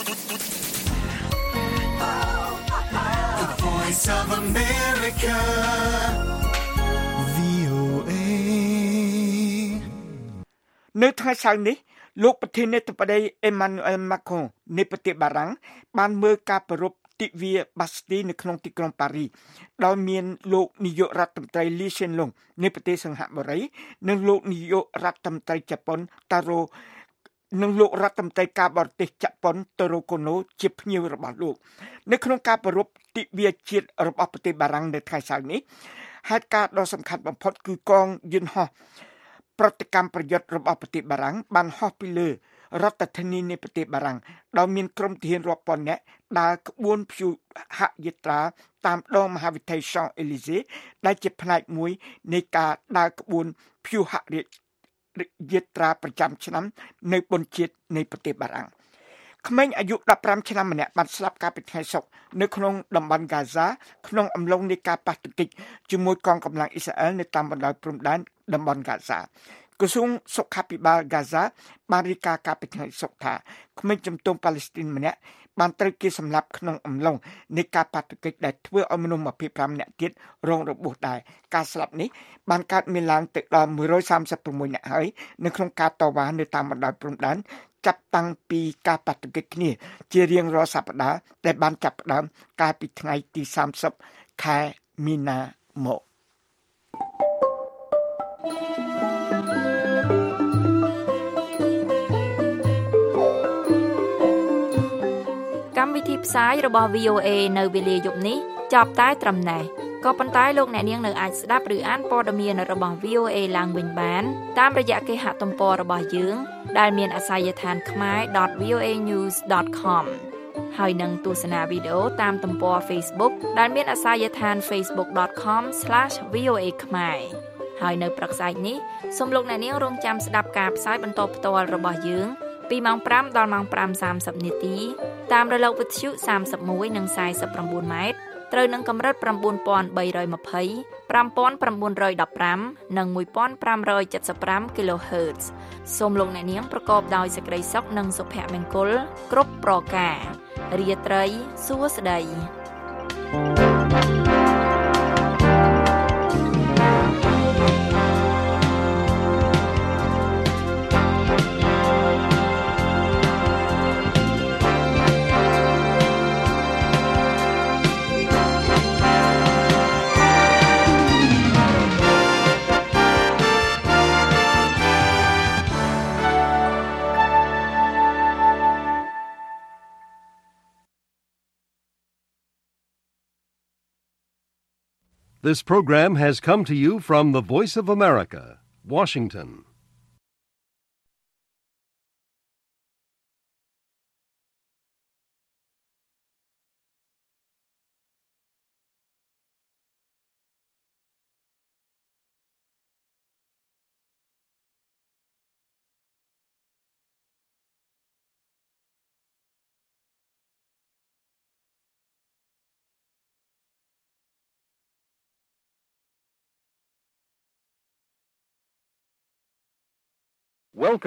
B: Voice of America VOA
D: នៅថ្ងៃសៅរ៍នេះលោកប្រធានាធិបតី Emmanuel Macron នៃប្រទេសបារាំងបានមើលការប្រារព្ធទិវាបាស្ទីនៅក្នុងទីក្រុងប៉ារីសដោយមានលោកនាយករដ្ឋមន្ត្រី Lee Hsien Loong នៃប្រទេសសិង្ហបុរីនិងលោកនាយករដ្ឋមន្ត្រីជប៉ុន Taro និងលោករដ្ឋមន្ត្រីការបរទេសជប៉ុន Taro Kono ជាភ្ញៀវរបស់លោកនៅក្នុងការប្រារព្ធទិវាជាតិរបស់ប្រទេសបារាំងនៅថ្ងៃសៅរ៍នេះហេតុការណ៍ដ៏សំខាន់បំផុតគឺកងយន្តហោះប្រតិកម្មប្រយុទ្ធរបស់ប្រទេសបារាំងបានហោះពីលើរដ្ឋធានីនៃប្រទេសបារាំងដោយមានក្រុមទាហានរាប់ពាន់នាក់ដើរក្បួនព្យុហយាត្រាតាមដងមហាវិថី Champs-Élysées ដែលជាផ្នែកមួយនៃការដើរក្បួនព្យុហយាត្រាប្រចាំឆ្នាំនៅបុណ្យជាតិនៃប្រទេសបារាំងក្មេងអាយុ15ឆ្នាំម្នាក់បានស្លាប់កាលពីថ្ងៃសុក្រនៅក្នុងតំបន់ហ្គាហ្សាក្នុងអំឡុងនៃការប៉ះទង្គិចជាមួយកងកម្លាំងអ៊ីស្រាអែលនៅតាមបណ្ដោយព្រំដែនតំបន់ហ្គាហ្សាក្រសួងសុខាភិបាលហ្គាហ្សាបានរាយការណ៍កាលពីថ្ងៃសុក្រថាក្មេងជំទង់ប៉ាឡេស្ទីនម្នាក់បានត្រូវគេសម្លាប់ក្នុងអំឡុងនៃការប៉ះទង្គិចដែលធ្វើឲ្យមនុស្ស25នាក់ទៀតរងរបួសដែរការស្លាប់នេះបានកើតមានឡើងទៅដល់136នាក់ហើយនៅក្នុងការតវ៉ានៅតាមបណ្ដោយព្រំដែនចាប់តាំងពីការប៉ះទង្គិចគ្នាជារៀងរាល់សប្តាហ៍ដែលបានចាប់ផ្ដើមកាលពីថ្ងៃទី30ខែមីនាមក
C: កម្មវិធីផ្សាយរបស់ VOA នៅវេលាយប់នេះចប់តែត្រឹមណេះក៏ប៉ុន្តែលោកអ្នកនាងនៅអាចស្ដាប់ឬអានព័ត៌មានរបស់ VOA ឡើងវិញបានតាមរយៈគេហទំព័ររបស់យើងដែលមានអាសយដ្ឋាន khmer.voanews.com ហើយនឹងទស្សនាវីដេអូតាមទំព័រ Facebook ដែលមានអាសយដ្ឋាន facebook.com/voa khmer ហើយនៅព្រឹកស្អែកនេះសូមលោកអ្នកនាងរងចាំស្ដាប់ការផ្សាយបន្តផ្ទាល់របស់យើងពីម៉ោង 5 ដល់ម៉ោង 5:30 នាទីតាមរលកវិទ្យុ31និង49ម៉ែត្រត្រូវនឹងកម្រិត 9320 5915 និង 1575 kHz សូមលោកអ្នកនាងប្រកបដោយសេចក្តីសុខនិងសុភមង្គលគ្រប់ប្រការរាត្រីសួស្តី
F: This program has come to you from the Voice of America, Washington. Welcome.